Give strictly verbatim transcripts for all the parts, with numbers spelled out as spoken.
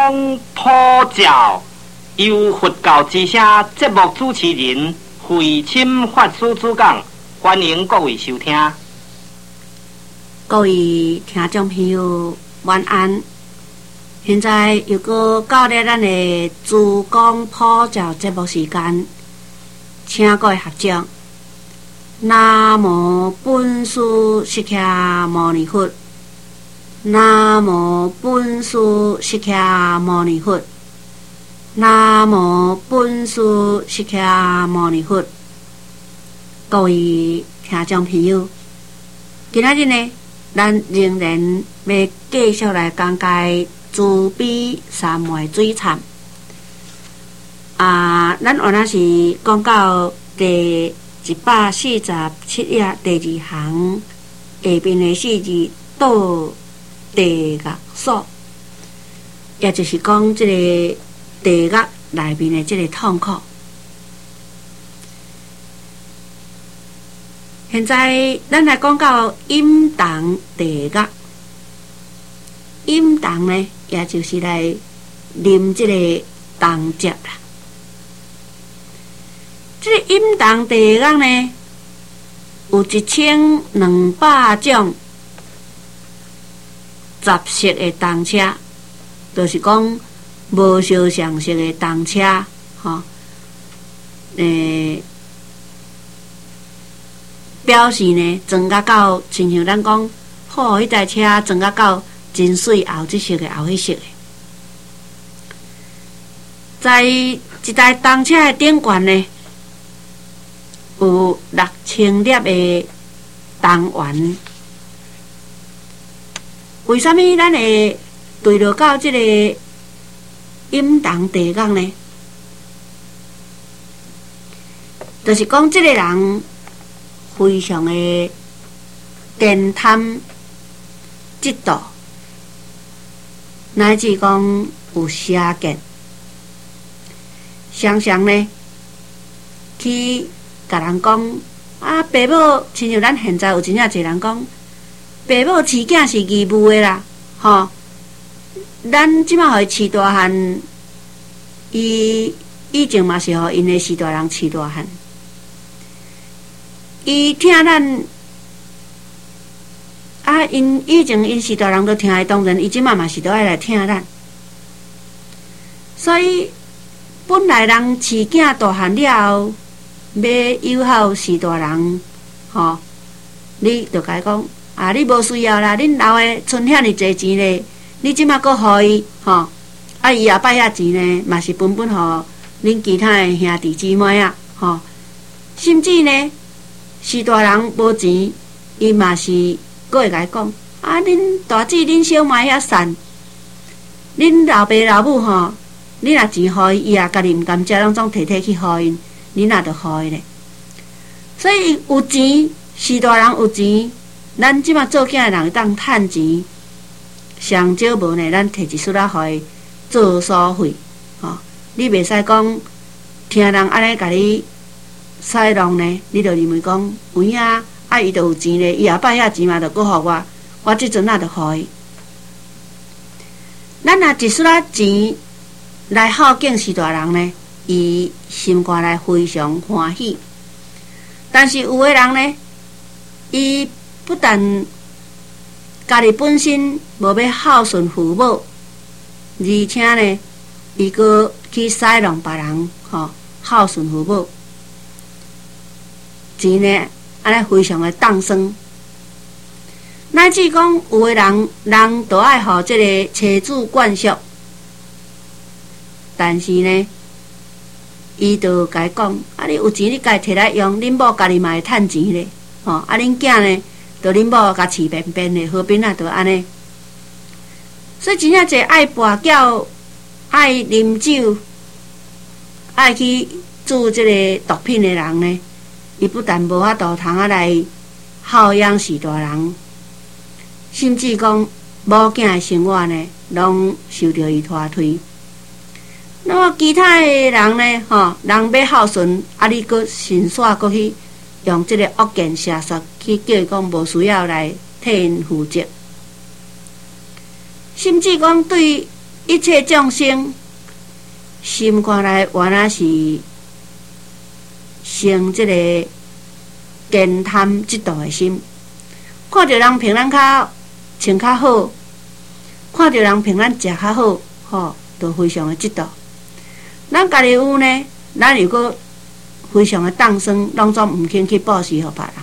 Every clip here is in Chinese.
公普照，由佛教之声节目主持人慧清法师主讲，欢迎各位收听。 各位听众朋友，晚安。现在又搁到了咱的主讲普照节目时间，请各位合掌。南无本师释迦牟尼佛。南无本师释迦牟尼佛。南无本师释迦牟尼佛。各位听众朋友，今仔日呢，咱仍然要继续来讲解慈悲三昧水忏。啊，咱原来是讲到第一百四十七页第二行下边的四字倒地狱所，也就是讲这个地狱内面的这个痛苦。现在咱来讲到阴堂地狱，阴堂呢，也就是来啉这个当接啦。这个阴堂地狱呢，有一千两百种杂色的当车，就是讲无相常色的当车，吼，诶，表示呢，装甲到，亲像咱讲，好，迄台车装甲到真水，后即色的，后迄色的，在一台当车的顶悬呢，有六千粒的当丸。为什么咱会对落到这个阴堂地狱呢？就是讲，这个人非常的健贪嫉妒，乃至讲有邪见，常常呢去甲人讲啊，爸母，亲像咱现在有真正侪人讲。爸母饲囝是义务的啦，吼！咱即马互伊饲大汉，伊以前嘛是互因的是大人饲大汉。伊听咱啊，因以前因是大人都听的，当然伊即马嘛是都爱来听咱。所以本来人饲囝大汉了后，要友好是大人，吼，你就甲伊讲。啊！你无需要啦，恁老的存遐尼济钱咧，你即马搁互伊吼，啊伊后摆遐钱呢，嘛是分分互恁其他的兄弟姊妹啊，吼，甚至呢，是大人无钱，伊嘛是搁会甲伊讲，啊恁大姊恁小妹遐善，恁老爸老母吼，你若钱互伊，伊也家己毋甘食，拢总摕摕去互因，你若着互伊咧。所以有钱，是大人有钱。咱即马做囝的人会当趁钱，上少无呢，咱摕一撮仔互伊做所费，吼、哦！你袂使讲听人安尼甲你使弄呢，你就认为讲有影啊，伊就有钱咧，伊后摆遐钱嘛，就搁互我，我即阵仔就互伊。咱若一撮仔钱来孝敬是大人呢，伊心肝内非常欢喜。但是有的人呢，伊不但家己本身无要孝顺父母，而且呢，伊阁去使弄别人，吼、哦、孝顺父母，钱呢安尼非常的当生。乃至讲有的人，人都爱互这个妻子灌输，但是呢，伊就甲伊讲：啊，你有钱你家摕来用，恁某家己嘛会趁钱咧，吼、哦、啊，恁囝呢？就恁某甲饲便便的，好边啊，就安尼。所以真正侪爱跋筊、爱啉酒、爱去煮这个毒品的人呢，伊不但无法度通啊来孝养是大人，甚至讲某囝的生活呢，拢受到伊拖推。那么其他的人呢，吼，人要孝顺，啊，你阁先煞阁去用这个恶言邪说去叫伊讲无需要来替因负责，甚至讲对一切众生心看来原来是生这个奸贪嫉妒的心，看到人平咱较穿较好，看到人平咱食较好，吼，都非常的嫉妒。咱家己有呢，咱如果非常的当生，拢总毋肯去布施予别人。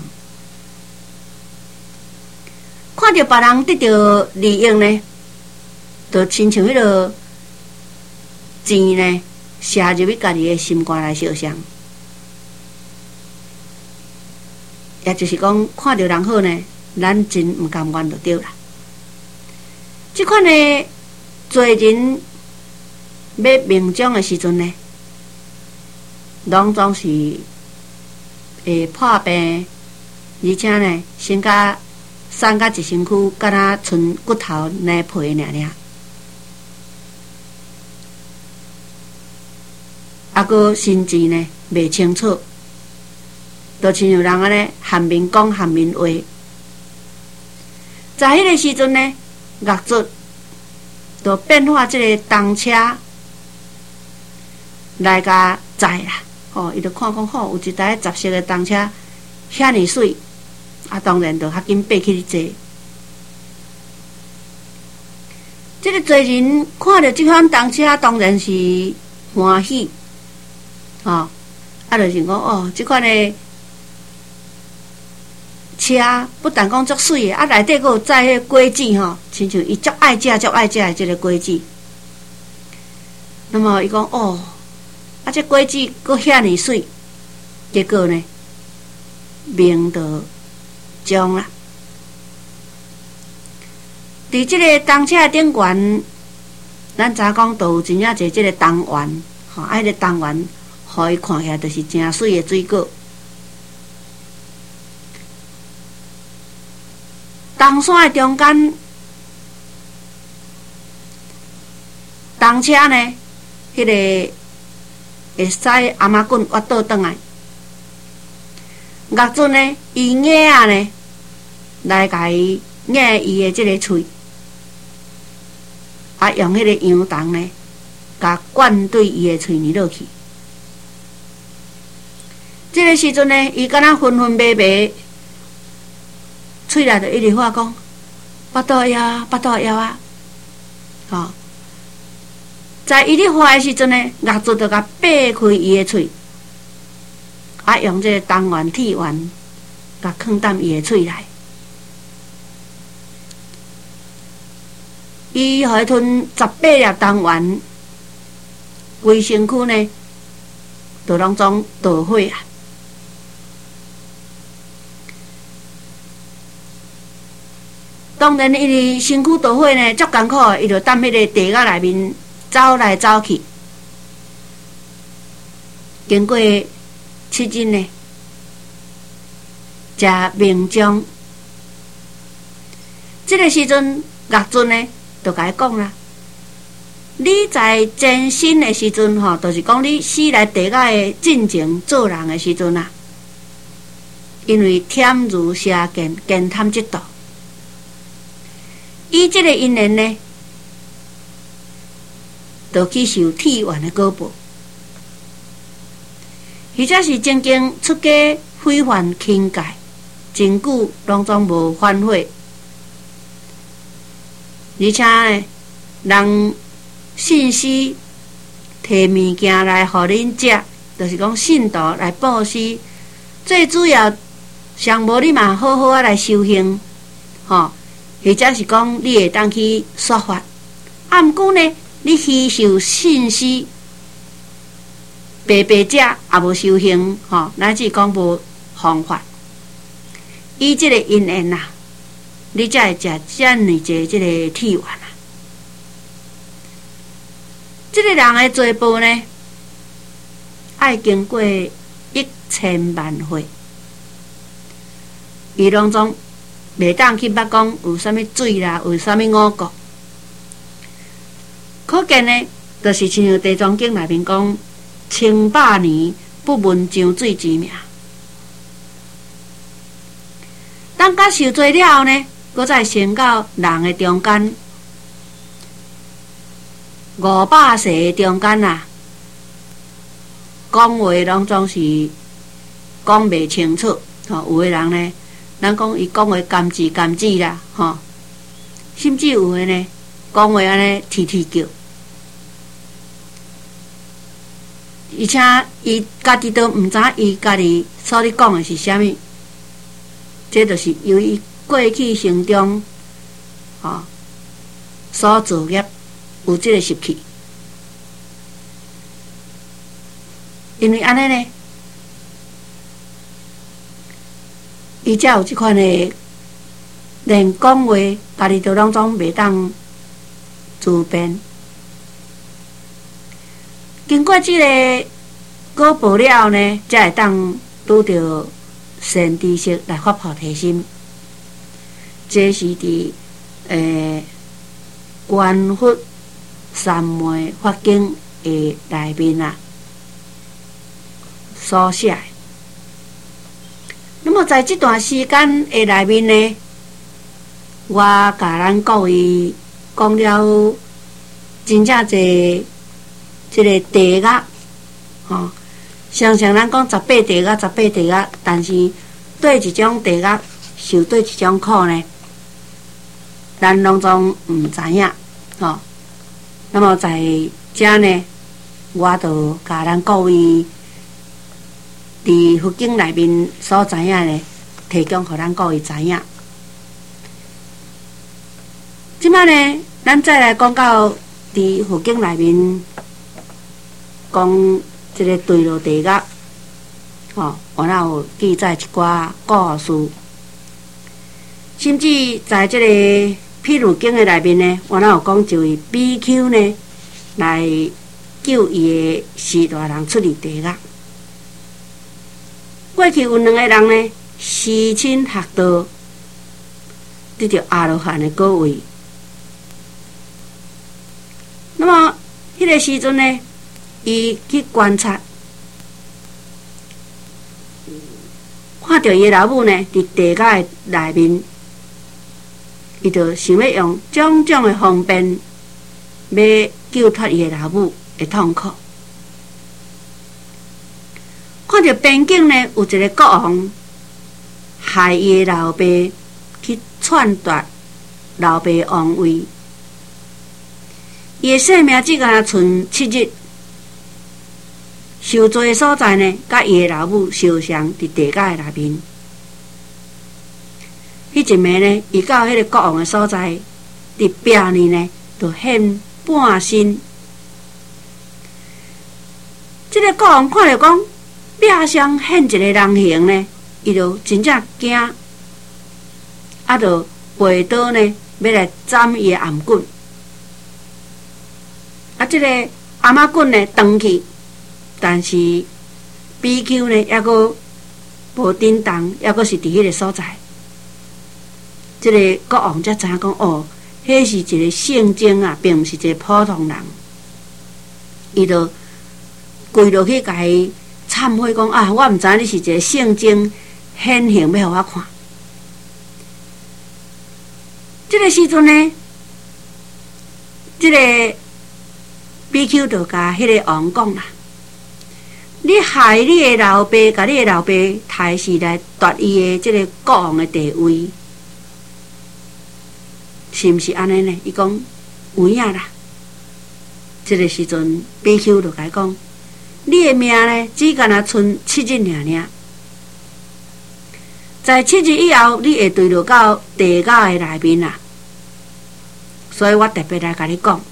看到别人得到利益呢，就亲像迄落钱呢，射入去家己的心肝内烧伤。也就是讲，看到人好呢，咱真毋甘愿就对啦。即款呢，做人要命中的时阵呢，拢总是会破病，而且呢，身甲瘦甲一身躯，敢若剩骨头奶皮尔尔。啊，个心智呢袂清楚，就亲像人安尼含面讲含面话。在迄个时阵呢，业主就变化即个动车来甲载啦。哦，伊就看讲吼，有一台杂色的动车遐尼水，啊，当然就较紧爬去坐。即个做人看到即款动车，当然是欢喜。哦，啊，就是讲哦，即款的车不但讲足水的，啊，内底佫有载迄果子吼，亲像伊足爱食、足爱食的即个果子。那么伊讲哦，啊，这果子佫遐尼水，结果呢，命就将啦。伫即个动车顶悬，咱早讲都有真正侪即个动员，吼，啊，迄个动员。互伊看起来就是真水的水果。东山的中间，动车呢，迄、那个会使阿妈棍挖倒转来。业主呢，伊硬啊呢，来甲伊硬伊的即个喙，啊，用迄个羊肠呢，甲灌对伊的喙里落去。这个时阵呢，伊敢若昏昏迷迷，喙内就一直话讲：“巴肚枵，巴肚枵啊！”吼，在伊咧话的时阵呢，业主就甲掰开伊的喙，啊，用这个东丸铁丸，甲放淡伊的喙内。伊互伊吞十八粒东丸，规身躯呢，就拢总倒火啊！当然，伊身躯倒火呢，足艰苦，伊就踮迄个地甲内面走来走去。经过七日呢，才命中。这个时阵，业主呢，就甲伊讲啦：你在真身的时阵，吼，就是讲你死来地甲的进前做人的时阵啊，因为忝如邪见，奸贪嫉妒。伊即个因缘呢，就去受铁丸的果报，或者是曾经出家毁犯轻戒，真久拢总无反悔，而且呢，人信施摕物件来互恁食，就是讲信徒来布施，最主要上无你嘛好好啊来修行，吼。或者是讲，你会当去说法，啊，毋过呢，你吸收信息，白白食也无修行，吼，乃至讲无方法，以即个因缘呐，你才会食遮尔济即个铁丸啊。即个人的做报呢，爱经过一千万回，伊拢总。袂当去捌讲有啥物水啦，有啥物五谷，可见呢，就是亲像《地藏经》内面讲，千百年不闻涨水之名。当甲受罪了后呢，搁再升到人的中间， 五百世中间啊，讲话拢总是讲袂清楚。吼，有诶人呢，咱讲伊讲话甘吱甘吱啦，吼，甚至有诶呢，讲话安尼啼啼叫，而且伊家己都毋知伊家己所咧讲诶是啥物，这就是由于过去生中，吼，所造业有即个习气，因为安尼呢。伊才有即款诶，连讲话，家己都拢总袂当自辩。经过即个果报了后呢，才会当拄着善知识来发菩提心。这是伫诶《观佛三昧法经》诶内面啊所写。那么在这段时间的内面呢，我甲咱各位讲了真正侪这个地狱，吼，常常咱讲十八地狱，十八地狱，但是对一种地狱受对一种苦呢，咱拢总毋知影，吼。那么在这呢，我就甲咱各位。伫佛经内面所知影呢，提供互咱各位知影。即摆呢，咱再来讲到伫佛经内面讲即个对落地狱，吼，我那有记载一寡故事，甚至在即个譬如经的内面呢，我那有讲一位比丘呢来救伊的师大人出入地狱。过去有两个人呢，师亲学道，得到阿罗汉的果位。那么，迄个时阵呢，伊去观察，看到伊的老母呢，伫地狱的内面，伊就想要用种种的方便，要救脱伊的老母的痛苦。看到边境呢，有一个国王害伊的老爸去篡夺老爸王位，伊的性命只敢剩七日，受罪的所在呢，甲伊的老母相像伫地狱的内面。迄一暝呢，伊到迄个国王的所在，伫壁呢呢，就现半身。这个国王看着讲。壁上现一个人形呢，伊就真正惊，啊，就背刀呢要来斩伊的颔棍，啊，这个颔仔棍呢断去，但是比丘呢还阁无震动，还阁是伫迄个所在。这个国王才知影讲，哦，迄是一个圣僧啊，并毋是一个普通人，伊就跪落去甲伊。忏悔讲啊，我毋知影你是一个圣僧显形要互我看。这个时阵呢，这个比丘就甲迄个王讲啦：，你害你的老爸，甲你的老爸刣死来夺伊的这个国王的地位，是毋是安尼呢？伊讲有影啦。这个时阵，比丘就甲伊讲。你的命呢，只敢若剩七日尔尔，在七日以后，你会坠落到地狱的内面啊。所以我特别来甲你讲，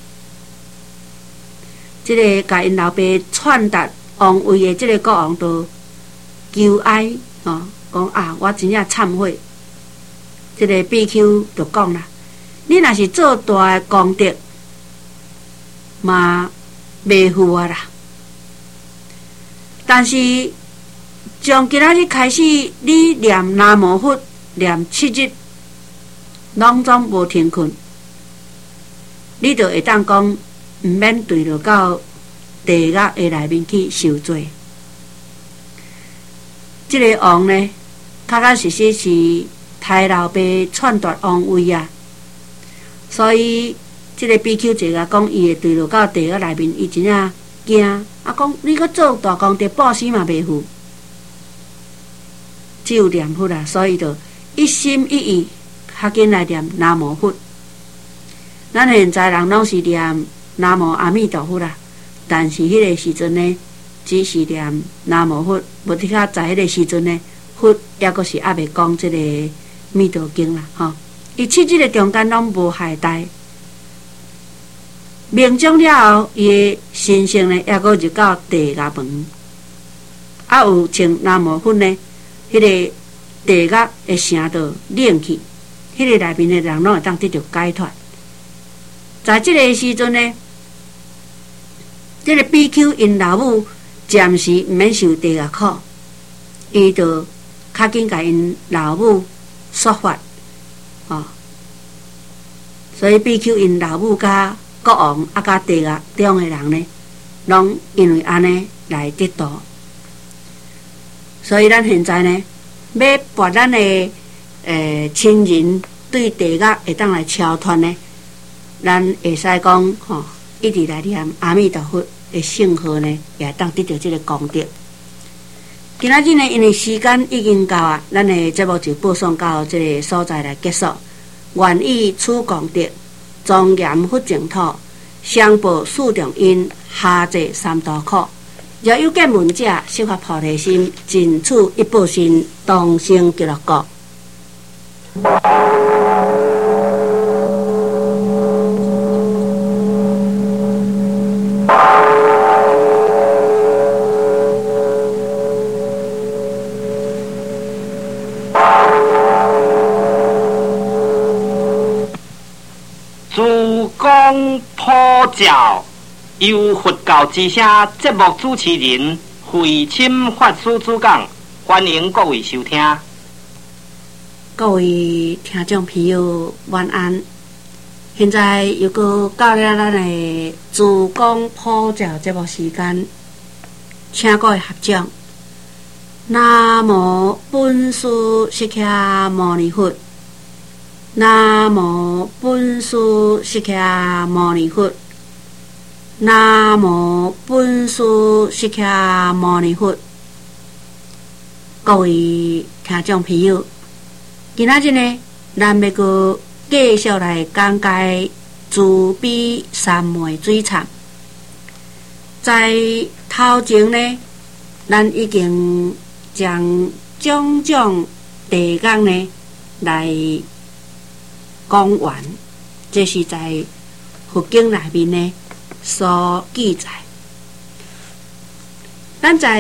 这个甲因老爸篡夺王位的这个国王，都求哀哦，讲啊，我真正忏悔。这个比丘就讲啦，你若是做大的功德，嘛袂负我啦。但是，从今仔日开始，你念南无佛，念七日，拢总无停困，你就会当讲，毋免坠落到地狱的内面去受罪。这个王呢，确确实实是太老爸篡夺王位啊，所以即个 B Q 坐甲讲，伊会对落到地狱内面，伊真正惊，啊讲你搁做大功德报死嘛袂赴，只有念佛啦，所以就一心一意较紧来念南无佛。咱现在人拢是念南无阿弥陀佛啦，但是迄个时阵呢，只是念南无佛，无伫较在迄个时阵呢，佛抑阁是还袂讲即个弥陀经啦，吼。伊七即个中间拢无懈怠，命中了后，伊的心性呢，抑阁入到地狱门，啊有请南无佛呢，迄、那个地狱的声道冷去，迄、那个内面的人拢会当得到解脱。在即个时阵呢，即、这个 B Q 因老母暂时毋免受地狱苦，伊就较紧甲因老母说法。哦，所以 B Q 因老母甲国王啊甲地狱中的人呢，拢因为安尼来得道。所以咱现在呢，要把咱的诶亲人对地狱会当来超脱呢，咱会使讲吼、哦，一直来念阿弥陀佛的圣号呢，也会当得到这个功德。今仔日呢，因为时间已经到啊，咱的节目就播送到这个所在来结束。愿以此功德，庄严佛净土，相报四重因，下济三途苦。若有见闻者，悉发菩提心，尽此一报身，同生极乐国。 主公普照，由佛教之声节目主持人慧钦法师主讲，欢迎各位收听。 各位听众朋友，晚安。现在又搁到了咱的主公普照节目时间，请各位合掌。南无本师释迦牟尼佛。南无本师释迦牟尼佛。南无本师释迦牟尼佛。各位听众朋友，今仔日呢，咱要阁继续来讲解慈悲三昧水忏。在头前呢，咱已经将种种地讲呢来讲完，这是在佛经内面呢所记载。咱在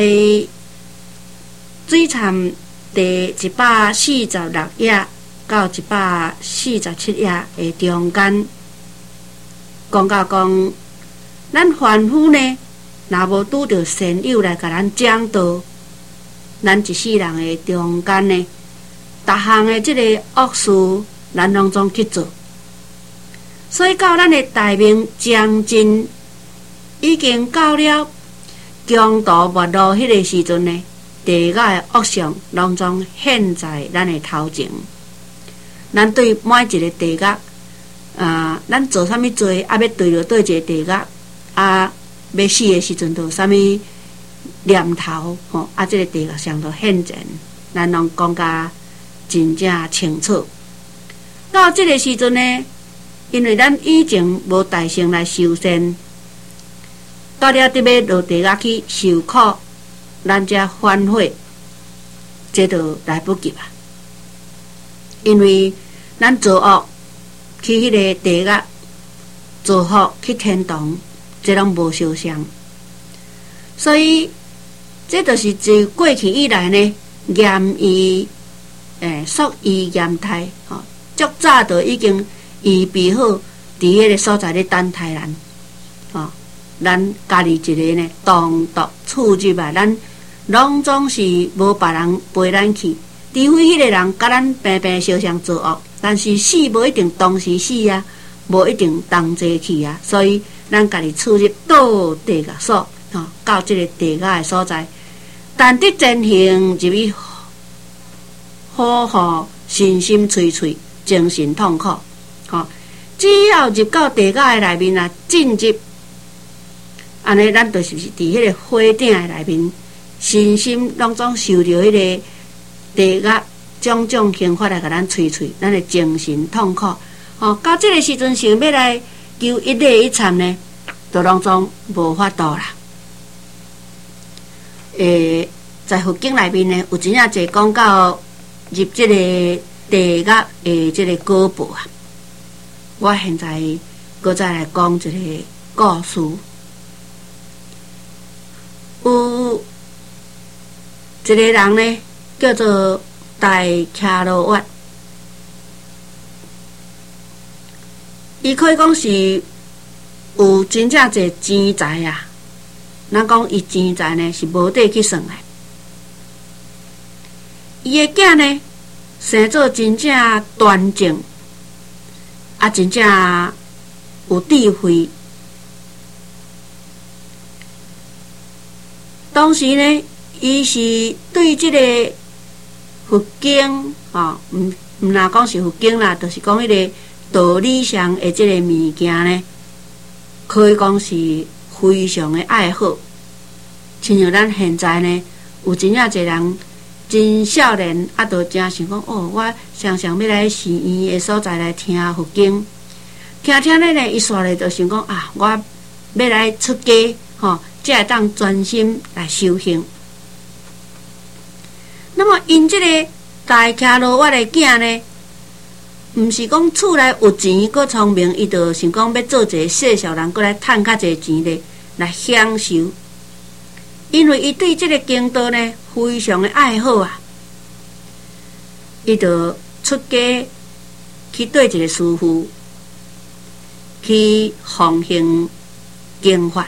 水忏第一百四十六页到一百四十七页的中间，讲到讲，咱凡夫呢，若无拄到善友来甲咱讲道，咱一世人的中间呢，逐项的这个恶事，咱拢总去做。所以到咱的大明将近已经到了强度没落迄个时阵呢，地狱的恶相拢总现在咱的头前。咱对每一个地狱，啊，咱做啥物罪，啊要对着对一个地狱，啊要死的时阵，就啥物念头吼，啊，这个地狱上头现前，咱拢讲甲真正清楚。到这个时阵呢，因为咱以前无大乘来修善，到了得要落地狱去受苦，咱才反悔，这就来不及啊！因为咱做恶去迄个地狱，做福去天堂，这拢无相像。所以，这就是自过去以来呢，严以诶肃以严态吼。足早就已经预备好，伫迄个所在咧等待咱，吼，咱家己一个呢，单独处入啊，咱拢总是无别人陪咱去，除非迄个人甲咱平平相相作恶，但是死无一定当时死啊，无一定同齐去啊，所以咱家己处入到地狱所，吼，到即个地狱的所在，但得真行入去，好好身心碎碎。精神痛苦，吼、哦， 只要入到地甲的内面啊，进入，安尼咱就是伫迄个火鼎的内面，身心拢总受着迄个地甲种种刑罚来甲咱摧摧，咱的精神痛苦。吼、哦，到即个时阵想要来求一礼一忏呢，都拢总无法度啦。诶，在佛经内面呢，有真正侪讲到入即个地甲的即个果报啊。我现在搁再来讲一个故事。有一个人呢，叫做大伽罗月，伊可以讲是有真正侪钱财啊。咱讲伊钱财呢是无底去算的。伊的囝呢，生做真正端正，啊，真正有智慧。当时呢，伊是对即个佛经啊，毋毋若讲是佛经啦，就是讲迄个道理上的即个物件呢，可以讲是非常的爱好。亲像咱现在呢，有真正侪人真少年，啊，都真想讲哦，我常常要来寺院的所在来听佛经，听听咧呢，伊煞咧就想讲啊，我要来出家，吼、哦，才会当专心来修行。那么因这个大伽罗月的囝呢，毋是讲厝内有钱，搁聪明，伊就想讲要做一个世俗人，搁来趁较侪钱咧来享受。因为伊对这个经道呢非常的爱好啊，伊就出家去对一个师傅去奉行经法。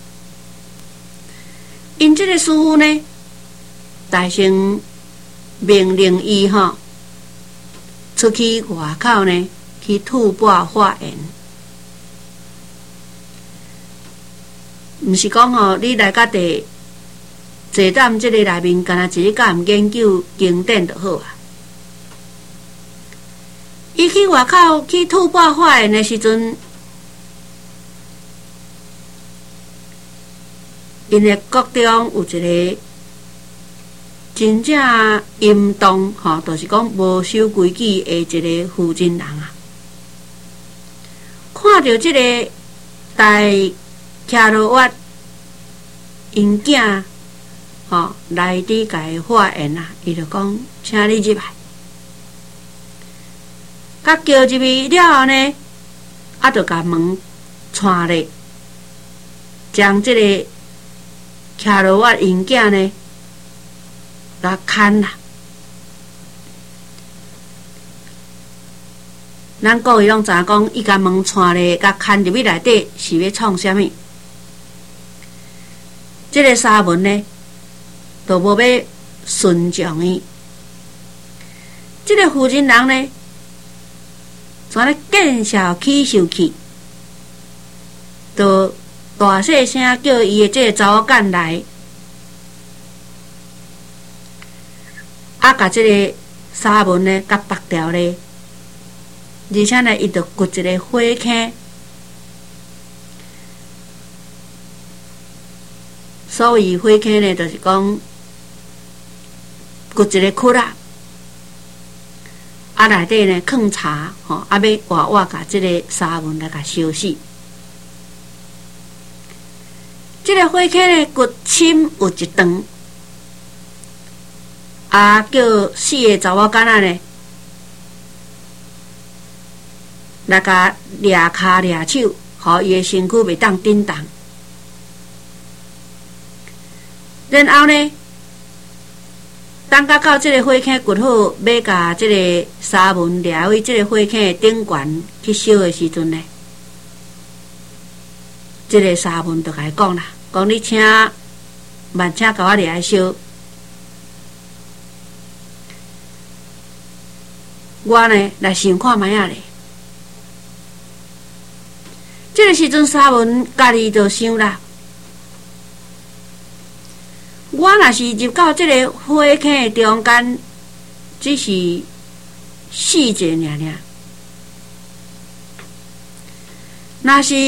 因这个师傅呢，大声命令伊吼，出去外口呢去吐蕃发言。毋是讲吼，你来到地坐踮即个内面，干那一个人研究经典就好啊。伊去外口去吐蕃发言的时阵，因的国中有一个真正淫荡吼，就是讲无守规矩的一个负真人啊。看到即个大伽罗月因囝吼来伫甲伊发言啊，伊就讲，请你入来。甲叫入去了后呢，啊，就甲门串咧，将即个伽罗月因囝呢，甲牵啦。咱各位拢知影讲，伊甲门串咧，甲牵入去内底是要创啥物？即个沙文呢，都无要顺从伊。即个负真人呢，怎咧见笑起受气，就大细声叫伊的即个查某囝来，啊，甲即个沙文呢，甲拔掉咧，而且呢，伊就掘一个火坑。所谓火坑呢，就是讲掘一个窟啦，啊内底呢放茶，吼，啊要活活甲即个沙文来甲烧死。即个火坑呢，掘深有一长，啊叫四个查某囡仔呢，来甲掠骹掠手，互伊的身躯袂当震动。然后呢，当甲到即个火坑掘好，要甲即个沙文掠位即个火坑的顶悬去烧的时阵呢，即个沙文就甲伊讲啦，讲你请慢请甲我掠来烧，我呢来想看卖啊咧。即个时阵沙文家己就想啦。我若是入到这个火坑的中间，只是死者尔尔， 若是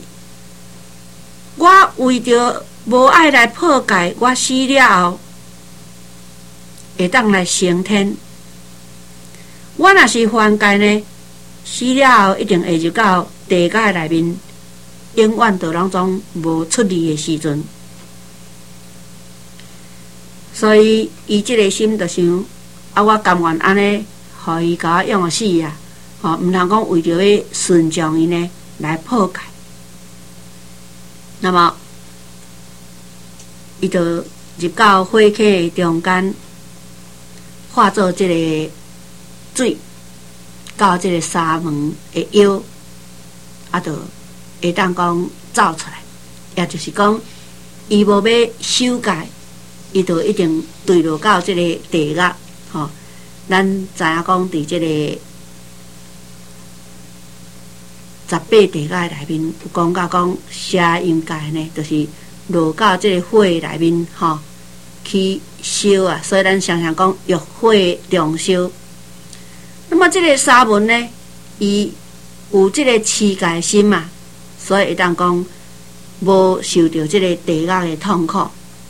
我为着无爱来破戒，我死了后会当来升天。我若是犯戒呢，死了后一定会入到地狱内面，永远都拢总无出离的时阵。所以伊即个心就想，啊，我甘愿安尼，互伊甲我用个死啊！吼、哦，毋通讲为着要顺从伊呢来破戒。那么，伊就入到火坑的中间，化作即个水，到即个沙门的腰，啊，就会当讲走出来。也就是讲，伊无要守戒。伊就一定坠落到即个地狱，吼、哦！咱知影讲，伫即个十八地狱内面有讲到讲，邪淫戒呢，就是落到即个火内面，吼、哦，去烧啊。所以咱常常讲欲火中烧。那么即个沙门呢，伊有即个持戒心嘛，所以会当讲无受到即个地狱的痛苦。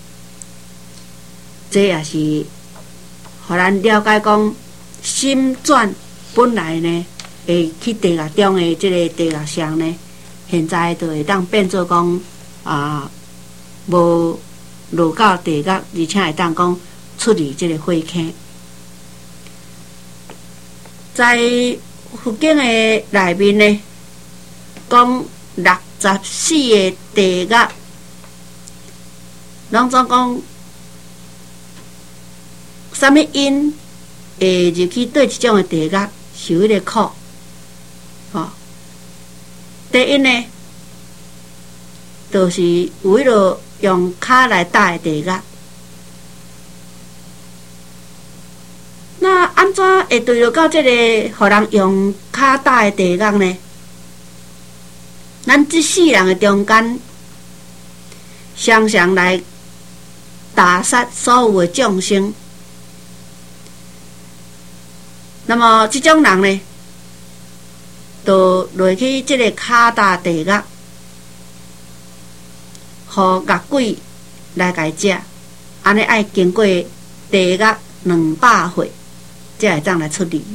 这也是，互咱了解讲，心转本来呢，会去地狱中的这个地狱上呢，现在就会当变做讲啊，无落到地狱，而且会当讲出离这个火坑。在佛经的内面呢，讲六十四个地狱，拢总讲。什么因会入去对即种的地狱受迄个苦？哦，第一呢，就是有迄落用骹来打的地狱。那安怎会对落到即个互人用骹打的地狱呢？咱即世人的中间，常常来打杀所有的众生。那么，这种人呢，就落去这个骹打地狱，互恶鬼来甲伊食，安尼爱经过地狱两百岁，才会当来出离。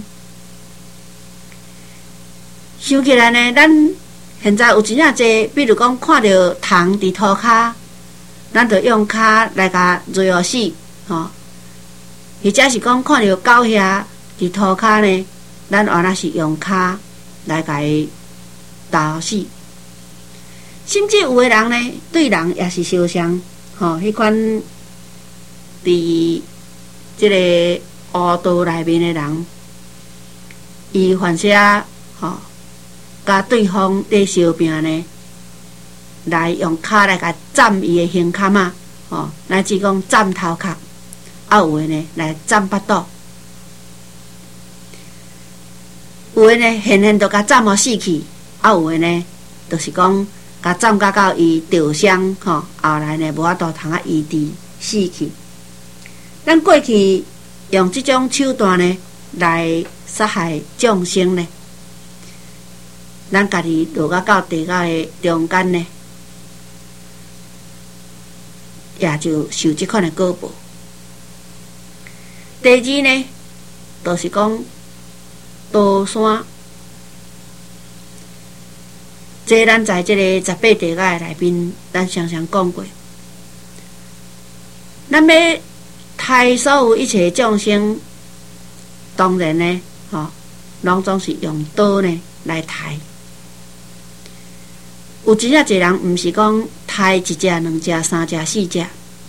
想起来呢，咱现在有真正济，比如讲看到虫伫涂骹，咱就用骹来甲跩互死，吼、哦，或者是讲看到狗遐。伫涂骹呢，咱原来是用骹来甲伊打死，甚至有个人呢，对人也是相像，吼、哦，迄款伫即个乌道内面的人，伊反正吼，甲、哦、对方咧相拼呢，来用骹来甲斩伊的胸坎啊，吼，乃至讲斩头壳，啊有诶呢来斩巴肚。有诶呢，现现就甲斩互死去；啊，有诶呢，就是讲甲斩甲到伊受伤，吼，后来呢无法度通啊医治死去。咱过去用即种手段呢来杀害众生呢，咱家己落啊到地狱诶中间呢，也就受即款诶果报。第二呢，就是讲。刀山，这咱在这个十八地狱内面，咱常常讲过，咱要杀所有一切众生，当然呢，吼、哦，拢总是用刀呢来杀。有真正侪人毋是讲杀一只、两只、三只、四只，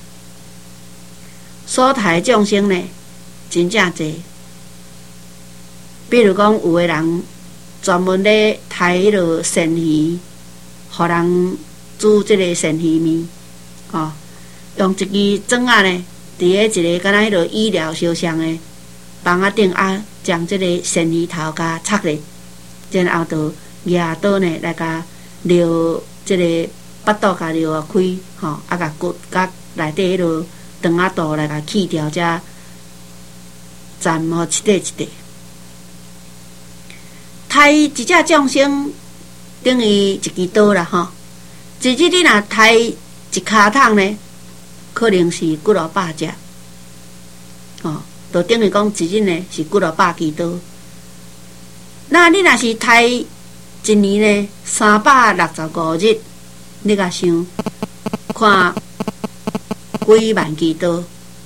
所杀众生呢，真正侪。比如讲，有个人专门咧杀迄落鳝鱼，互人煮即个鳝鱼面，哦，用一支针啊呢，伫咧一个敢若迄落医疗烧伤的房仔顶啊，将即个鳝鱼头甲插咧，然后就拿刀呢来甲撩即个巴肚甲撩啊开，吼、哦，啊甲骨甲内底迄落肠仔肚来甲去掉，才斩互一块一块。杀一只众生， 等于一支刀啦吼。一日你若抬一骹桶呢，可能是几落百只，哦，就等于讲一日呢是几落百支刀。那你若是抬一年呢三百六十五日，你甲想看几万支刀？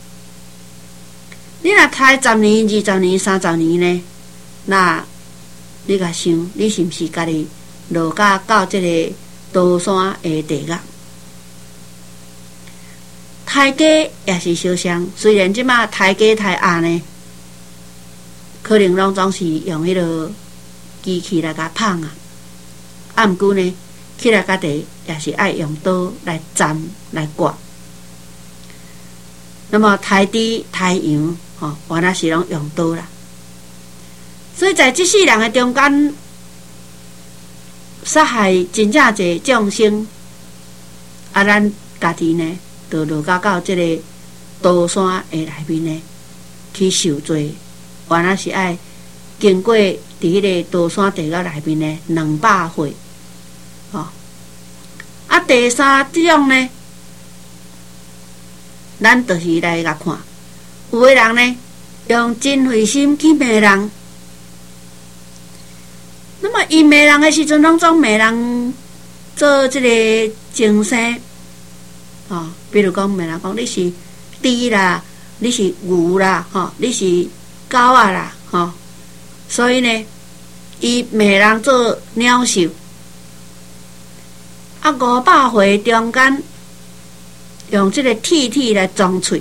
你若抬十年、二十年、三十年呢？那你甲想，你是毋是家己落甲到即个刀山下地啊？抬价也是相像，虽然即马抬价抬暗呢，可能拢总是用迄落机器来甲捧啊。啊，毋过呢，起来家己也是爱用刀来斩来割。那么抬猪、抬羊，吼、哦，原来是拢用刀啦。所以在即世人的中间，杀害真正侪众生，啊，咱家己呢，就落到到即个刀山的内面呢，去受罪。原来是爱经过伫迄个刀山地沟内面呢，两百岁。哦，啊，第三种呢，咱就是来甲看，有的人呢，用真慧心去骂人。那么，伊骂人的时阵，拢总骂人做即个精生，哦，比如讲骂人讲你是猪啦，你是牛啦，吼、哦，你是狗啊啦，吼、哦，所以呢，伊骂人做鸟兽。啊，五百回中间，用即个铁铁来装喙。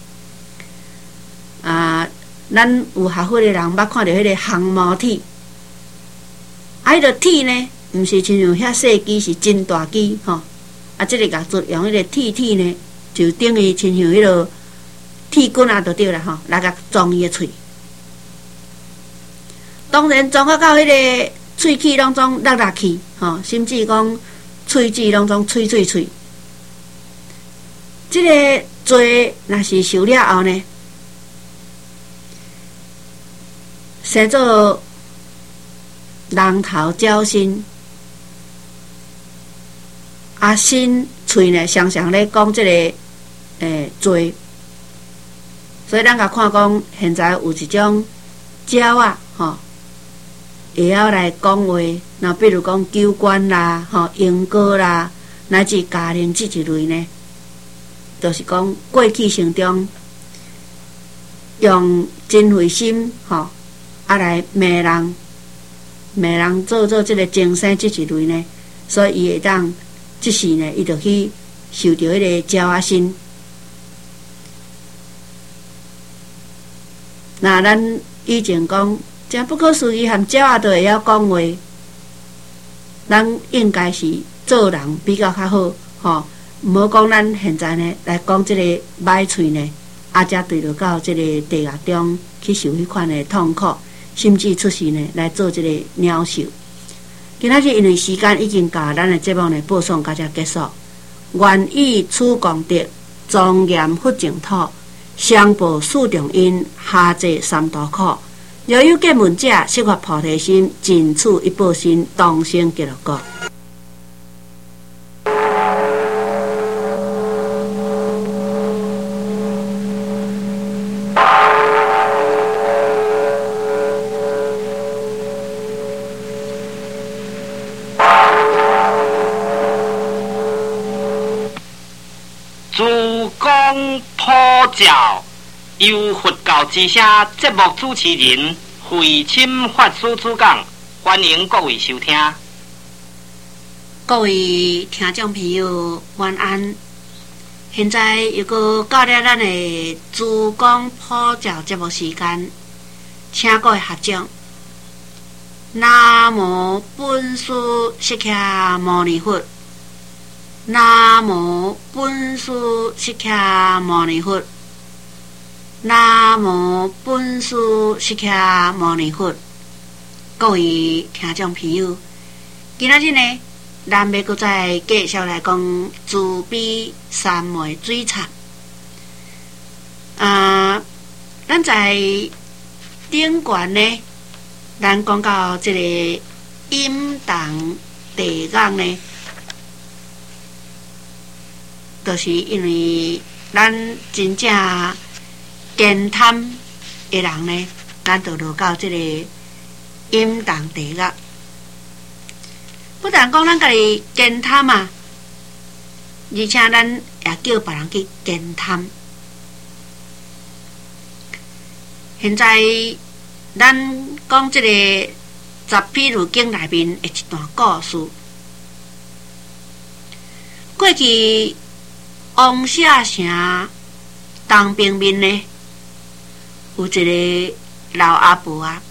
啊，咱有学会的人捌看到迄个航毛铁。啊，迄个铁呢，毋是亲像遐细机，是真大机吼。啊，即、这个甲做用迄个铁铁呢，就等于亲像迄个铁棍啊，就对啦吼，来甲装伊的喙。当然装啊到迄个喙齿拢总落落去吼，甚至讲喙齿拢总脆脆脆。即、这个罪若是受了后呢，生做人头鸟身，啊身喙呢常常咧讲即个诶罪，所以咱甲看讲现在有一种鸟啊，吼，会晓来讲话，那比如讲狗官啦、吼鹦哥啦，乃至家人即一类呢，就是讲过去生中用真慧心，吼，啊来骂人。骂人做做即个精生即一类呢，所以伊会当即时呢，伊就去受着迄个鸟仔身。那咱以前讲，真不可思议，含鸟仔都会晓讲话，咱应该是做人比较较好，吼。毋好讲咱现在呢来讲即个歹喙呢，啊，才对着到即个地狱中去受迄款的痛苦。甚至出世呢，来做这个鸟兽。今仔日因为时间已经到，咱的节目呢播送到这结束。愿以此功德，庄严佛净土，上报四重因，下济三途苦。若有见闻者，悉发菩提心，尽此一报身，当生极乐国。 主公普照，由佛教之声节目主持人慧钦法师主讲，欢迎各位收听。 各位听众朋友，晚安。现在又搁到了咱的主公普照节目时间，请各位合掌。南无本师释迦牟尼佛。南无本师释迦牟尼佛。南无本师释迦牟尼佛。各位听众朋友，今仔日呢，咱要搁再继续来讲慈悲三昧水忏。啊，咱在顶悬呢，咱讲到这个阴当地港呢，就是因为咱真正健谈的人呢，咱就落到这个淫荡地港。不但讲咱家己健谈啊，而且咱也叫别人去健谈。现在咱讲这个十批路经内面的一段故事。过去王舍城东平面呢，有一个老阿婆啊。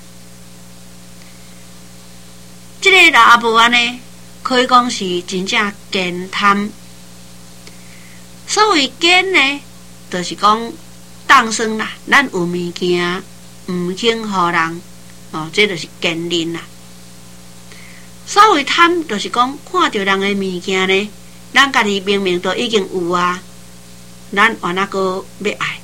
这个老阿婆啊呢，可以讲是真正健谈。所谓健呢，就是讲当生啦，咱有物件唔肯互人，哦，这就是坚韧啦。所谓贪，就是讲看到人的物件呢，咱家己明明都已经有啊，咱还那个要爱。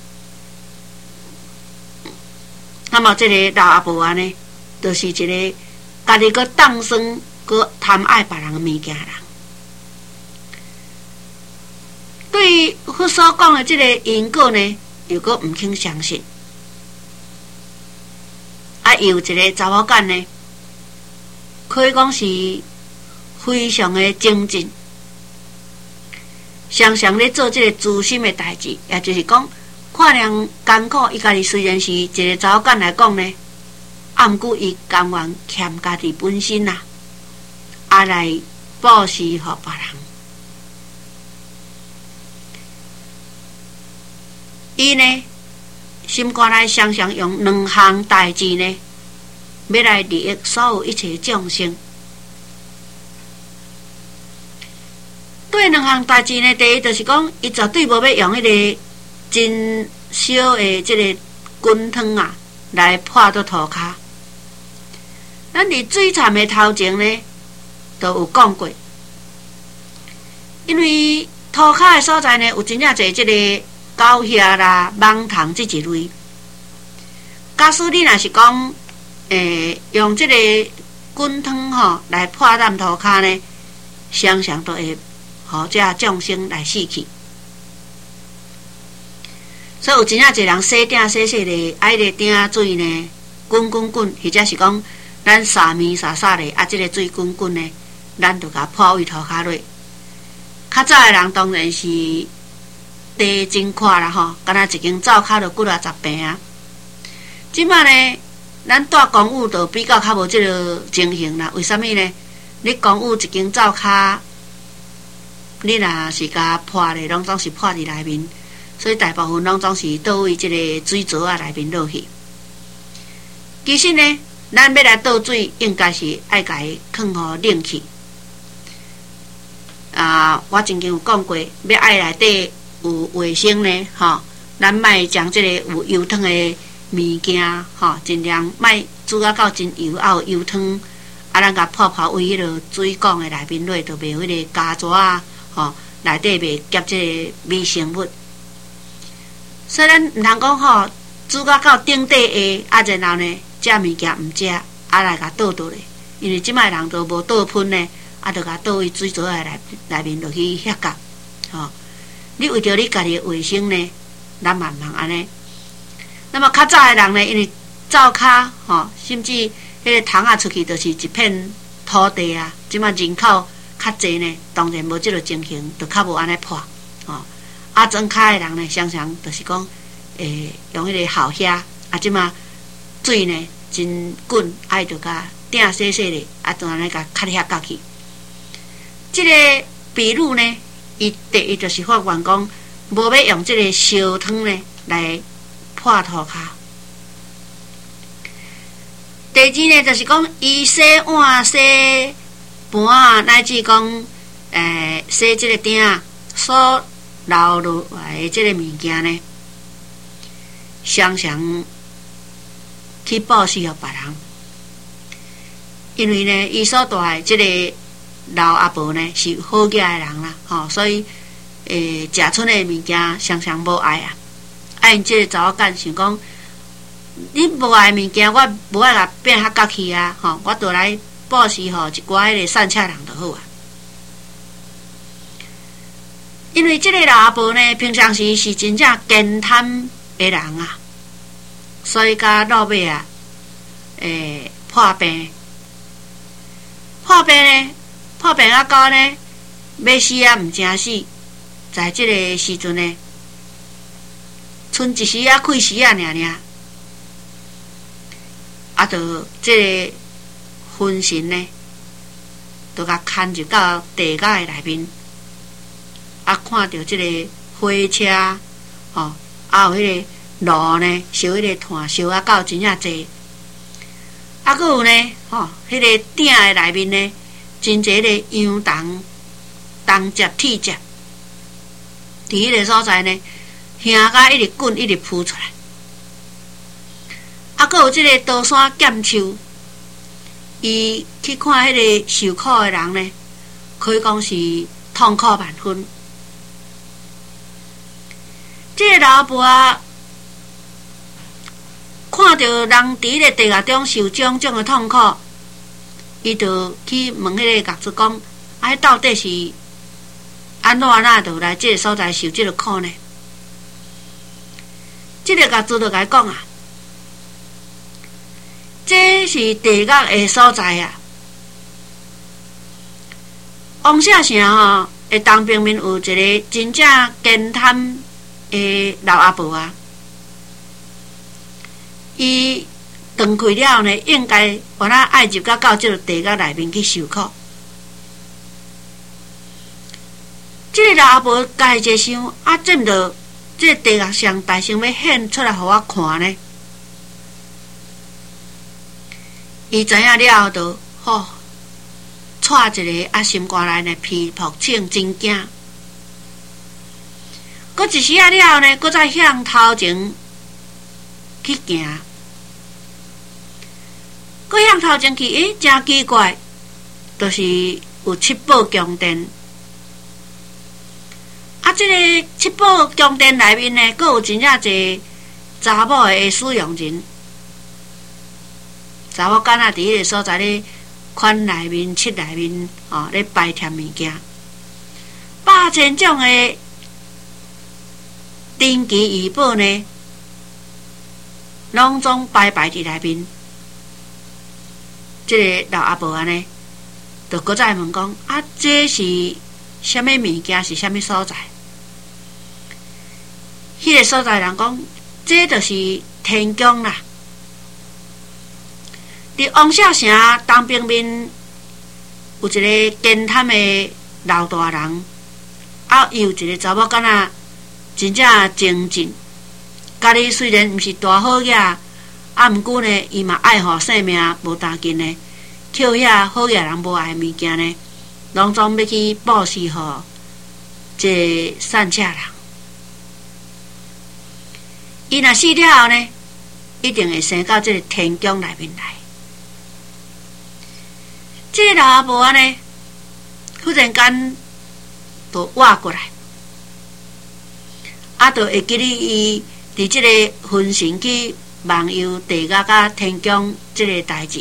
那么这个老阿婆啊呢，就是一个家己个当生个贪爱别人的物件人。对于佢所讲的这个因果呢，又个唔肯相信。啊，有一个查某囝呢，可以讲是非常的精进，常常咧做这个诛心的代志，也就是讲，看人艰苦，伊家己虽然是一个查某囝来讲呢，啊，毋过伊甘愿欠家己本身呐、啊，啊来报施予别人。伊呢，心肝内常常用两项代志呢，要来利益所有一切众生。对两项代志呢，第一就是讲，伊绝对无要用迄个真小的即个滚汤啊，来破到涂骹。咱伫水产的头前呢，都有讲过，因为涂骹的所在呢，有真正侪即个狗血啦、蠓虫这一类。假使你若是讲，诶、欸，用这个滚汤吼来破烂涂骹呢，常常都会互这众生来死去。所以有真正一人洗鼎洗洗咧，爱个鼎水呢滚滚滚，或者是讲咱撒面撒撒咧，啊，这个水滚滚呢，咱就甲破位涂骹落。较早的人当然是地真快啦吼，敢若一间灶骹就几啊十平啊。即摆呢，咱住公寓就比较较无即个情形啦。为什么呢？你公寓一间灶骹，你若是甲破咧，拢总是破伫内面，所以大部分拢总是倒位即个水槽啊内面落去。其实呢，咱要来倒水，应该是爱甲伊放互冷气。啊，我曾经有讲过，要爱内底有卫生呢，吼，咱莫将即个有油汤的物件，吼，尽量莫煮啊到真油，啊有油汤，啊咱甲泡泡位迄落水管的内面落，就袂有迄个胶纸啊，吼，内底袂夹即个微生物。所以咱毋通讲吼，煮啊到顶底下，啊然后呢，食物件毋食，啊来甲倒倒咧，因为即摆人都无倒喷呢，啊就甲倒位水槽的内内面落去遐夹，吼。你为着你家己的卫生呢，咱慢慢安尼。那么较早的人呢，因为灶骹吼，甚至迄个桶啊出去就是一片土地啊。即摆人口较济呢，当然无即个情形，就较无安尼破吼。啊，庄骹的人呢，常常就是讲，诶，用迄个好虾，啊，即摆水呢真滚，啊，就甲鼎洗洗咧，啊，就安尼甲卡遐夹去。即个比喻呢？伊第一就是发愿讲，无要用这个烧汤呢来破涂骹。第二呢，就是讲伊洗碗、洗盘啊，乃至讲诶洗这个鼎所留落来的这个物件呢，常常去报施予别人，因为呢，伊所带的这个。老阿婆呢是好家的人啦，吼、哦，所以诶，食剩的物件常常无爱啊。啊，因即个查某囝想讲，你无爱物件，我无爱甲变较夹去啊，吼、哦，我倒来报时吼一寡迄个散车人就好啊。因为即个老阿婆呢，平常时是真正健谈的人啊，所以甲老尾啊，诶破病，破病呢，破病啊到呢，要死啊毋正死，在即个时阵呢，剩一时啊开时啊尔尔，啊，就即个分神呢，就甲牵入到地甲的内面。啊，看到即个火车，吼、哦，啊有迄个路呢，烧迄个炭烧啊到真正济，啊，佫有呢，吼、哦，迄、那个鼎的内面呢，真济个羊肠、铜接、铁接，伫迄个所在呢，香甲一直滚，一直扑出来，啊，佫有即个刀山剑树，伊去看迄个受苦的人呢，可以讲是痛苦万分。这个老婆啊，看到人伫迄个地狱中受种种的痛苦，伊就去问迄个业主讲：啊，到底是安怎哪就来这个所在受这个苦呢？这个业主就甲伊讲啊，这是地狱的所在啊。王舍城吼，的东边面有一个真正健谈诶，老阿婆啊，伊断开了呢，应该原来爱入到到这个地狱内面去受苦。这个老阿婆家己一想，啊，这毋着这个地狱上大神要显出来互我看呢？伊知影了后，就吼，带一个啊心肝内呢皮肤青，真惊。搁一时啊了呢，搁再向头前去行，搁向头前去，诶，真奇怪，就是有七宝宫殿。啊，这个七宝宫殿内面呢，搁有真正侪查某的使用人，查某囡仔伫迄个所在咧款内面、室内面，吼、哦，咧摆添物件，百千种的珍奇异宝呢，拢总摆摆伫内面。这个老阿婆安尼，就搁再问讲：啊，这是什么物件？是什么所在？迄、那个所在人讲：这就是天宫啦。伫王舍城东边面有一个健谈的老大人，啊，伊有一个查某囡仔。真正精进，家己虽然毋是大好嘢，啊，毋过呢，伊嘛爱护性命无担紧呢，捡遐好嘢人无爱的物件呢，拢总要去报施互这散车人。伊若死了后呢，一定会生到这个天宫内面来。这个老阿婆呢，忽然间就活过来。啊，就会记得伊伫即个分神去梦游地狱甲天宫即个代志，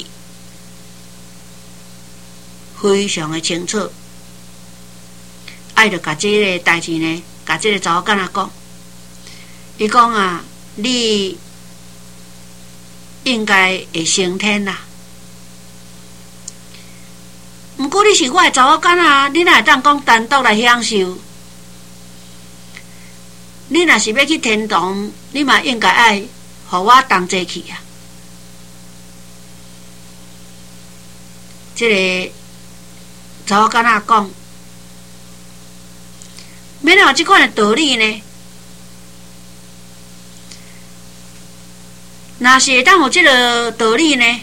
非常的清楚。爱着甲即个代志呢，甲即个查某囡仔讲，伊讲啊，你应该会升天啦。毋过你是我的查某囡仔，你哪会当讲单独来享受？你若是要去天堂，你嘛应该爱互我同齐去啊！这个查某囡仔讲，免有这款的道理呢。若是会当有这个道理呢，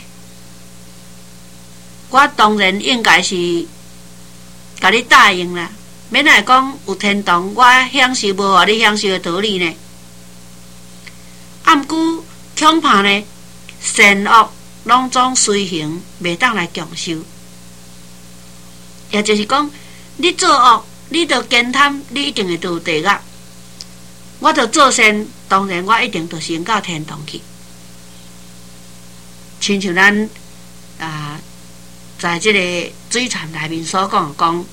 我当然应该是甲你答应啦。免来讲有天堂，我享受无互你享受的道理呢。啊，毋过恐怕呢，善恶拢总随行，袂当来强受。也就是讲，你做恶，你着健谈，你一定会到地狱；我着做善，当然我一定着升到天堂去。亲像咱啊， 在即个水潭内面所讲讲，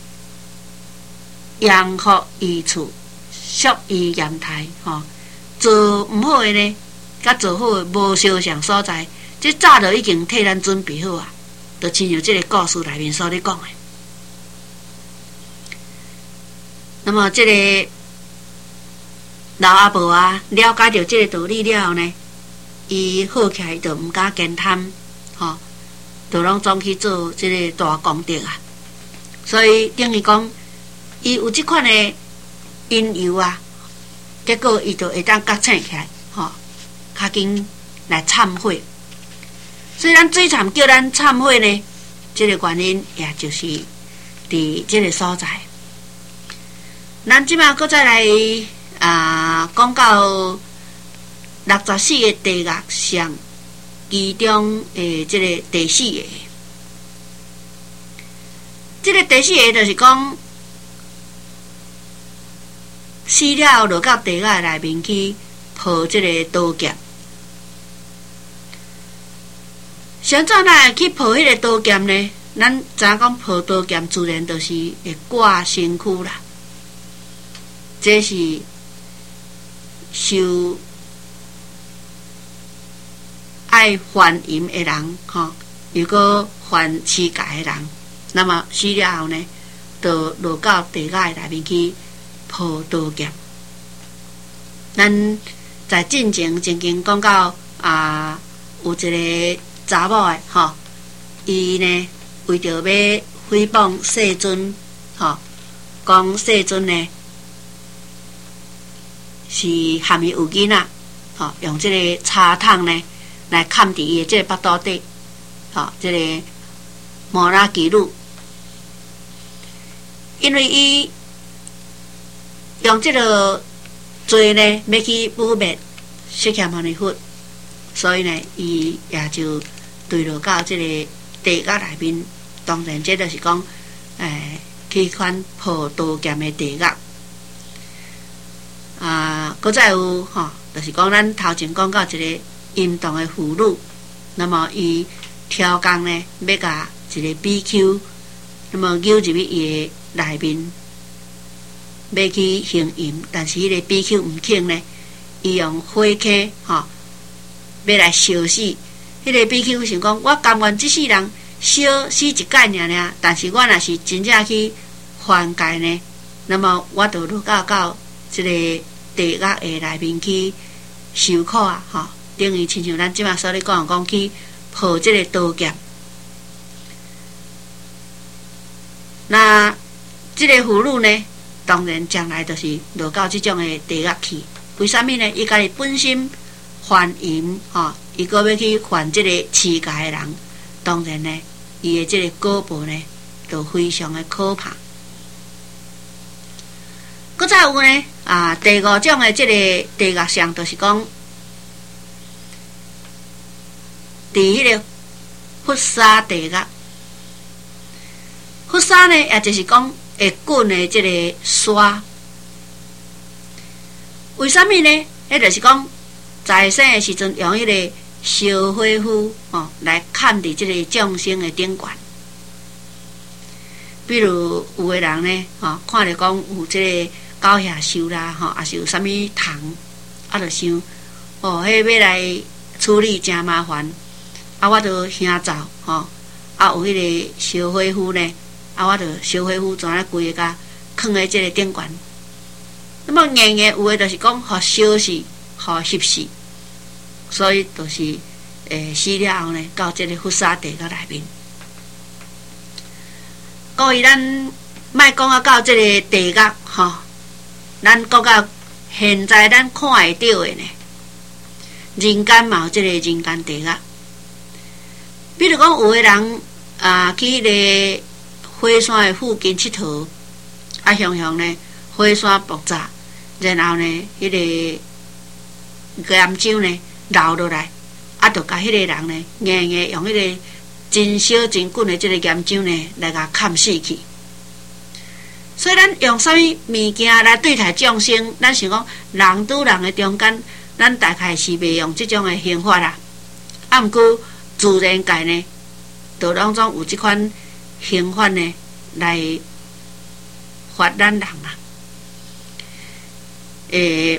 阳福异处，宿于阳台，吼、哦，做毋好诶呢，甲做好诶无相像所在，即早就已经替咱准备好啊，就亲像即个故事内面所咧讲诶。那么即个老阿婆啊，了解到即个道理了后呢，伊好起来就毋敢惊贪，吼、哦，就拢总去做即个大功德啊。所以等于讲，伊有即款诶因由啊，结果伊就会当觉醒起来，吼、哦，较紧来忏悔。虽然水禅叫咱忏悔呢，即、这个原因也就是伫即个所在。咱即马搁再来啊，讲到六十四个地乐上，其中诶，即个第四个，即、这个第四个就是讲，死了后落到地乐内面去抱即个刀剑。先怎来去抱迄个刀剑呢？咱知影讲抱刀剑，自然就是会挂身躯啦。这是受爱还淫的人，吼，如果犯乞丐的人，那么死了后呢，就落到地狱内面去抱刀剑。咱在进前曾经讲到啊，有一个查某的，吼，伊呢为着要诽谤世尊，吼，讲世尊呢。是含伊有囡仔，吼、哦，用即个叉筒呢来嵌伫伊的即个腹肚底，吼、哦，即、这个摩拉基鲁，因为伊用即个罪呢要去污蔑释迦牟尼佛，所以呢，伊也就坠落到即个地狱内面。当然，这就是讲，诶，去款抱刀剑的地狱。啊，搁再有吼，就是讲咱头前讲到一个淫荡的妇女，那么伊挑工呢，要甲一个 B Q， 那么扭入去伊的内面，要去行淫，但是迄个 B Q 毋肯呢，伊用火坑吼，要来烧死。迄个 B Q 想讲，我甘愿即世人烧死一届尔尔，但是我若是真正去犯戒呢，那么我就落到到即个地狱的内面去受苦啊！吼，等于亲像咱即马所咧讲讲去抱即个刀剑。那即个妇女呢，当然将来就是落到即种的地狱去。为什么呢？伊家己本身犯淫，吼，伊搁要去犯即个乞丐的人，当然呢，伊的即个果报呢，就非常的可怕。搁再有呢，啊，第五种的即个地狱上，就是讲，伫迄个佛沙地狱，佛沙呢，也就是讲会滚的即个沙。为什么呢？迄就是讲，在生的时阵用迄个烧火符哦来嵌伫即个众生的顶悬。比如有的人呢，吼、哦、看着讲有即个狗野兽啦，吼、哦，也是有啥物虫，啊，就想，哦，迄要来处理真麻烦，啊，我就行走，吼、哦，啊，有迄个烧火符呢，啊，我就烧火符全啊规个甲放喺即个顶悬。那么硬硬有的就是讲，互烧死，互翕死，所以就是诶死了后呢，到即个佛沙地狱内面。各位，咱莫讲啊，到即个地狱吼，咱讲到现在咱看会到的呢，人间嘛有即个人间地狱。比如讲，有的人啊去迄个火山的附近佚佗，啊，常常呢火山爆炸，然后呢迄、那个岩浆呢流落来，啊，就甲迄个人呢硬硬用迄个真小真滚的即个岩浆呢来甲砍死去。所以咱用啥物物件来对待众生？咱想讲人拄人的中间，咱大概是袂用即种的刑法啦。啊，毋过自然界呢， 都拢总有即款刑法呢来罚咱人啊。诶，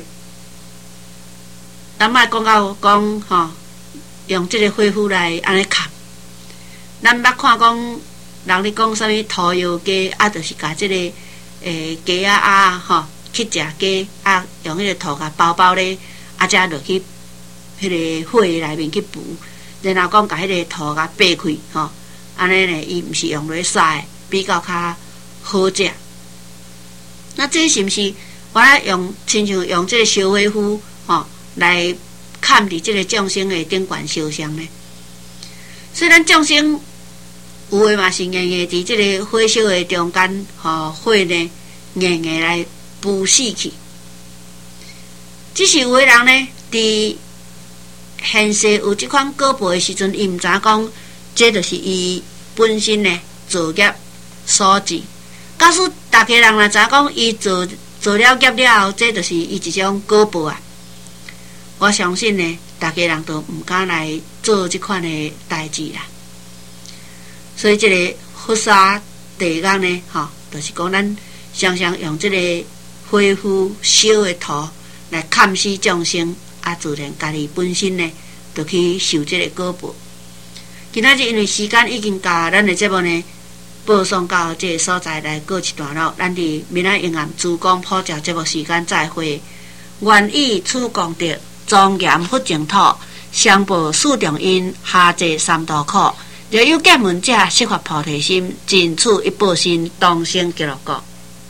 咱莫讲到讲吼，用即个火斧来安尼砍，咱捌看讲人咧讲啥物涂药鸡，啊，就是甲即、这个诶鸡啊啊吼去食鸡啊，用迄个涂甲包包咧，啊，才落去迄个火内面去浮，然后讲甲迄个涂甲掰开吼，安尼呢，伊毋是用来杀的，比较较好食。那这是毋是我来用亲像用即个烧火斧吼来砍伫即个众生的顶悬烧香呢？虽然众生有诶嘛是硬硬伫即个火烧的中间，吼火呢硬硬来扑死去。只是有诶人呢，伫现世有即款果报的时阵，伊毋知影讲，这就是伊本身呢造业所致。假使大家人若知影讲，伊做做了业了后，这就是伊一种果报啊。我相信呢，大家人都毋敢来做即款的代志啦。所以，即个佛沙地讲呢，吼，就是讲咱常常用即个火斧烧的土来砍死众生，啊，自然家己本身呢，就去受即个果报。今仔日因为时间已经到，咱的节目呢，播送到这个所在来过一段落。咱伫明仔阴暗珠光普照节目时间再会。愿以此功德，庄严佛净土，上报四重因，下济三途苦。若有见闻者，悉发菩提心，尽此一报身，当生极乐国。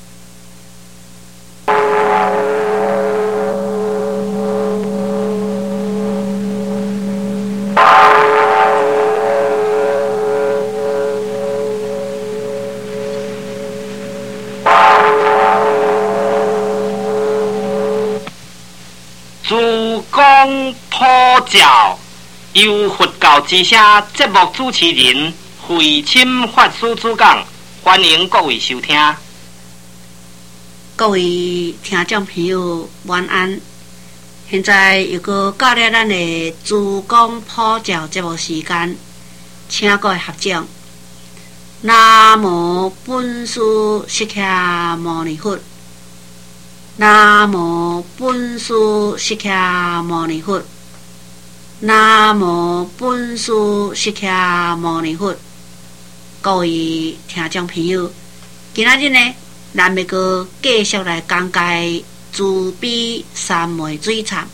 珠光普照，由佛教之声节目主持人慧钦法师主讲，欢迎各位收听。 各位听众朋友，晚安。现在又搁到了咱的珠光普照节目时间，请各位合掌。南无本师释迦牟尼佛。南无本师释迦牟尼佛。南无本师释迦牟尼佛。各位听众朋友，今仔日呢，咱要搁继续来讲解慈悲三昧水忏。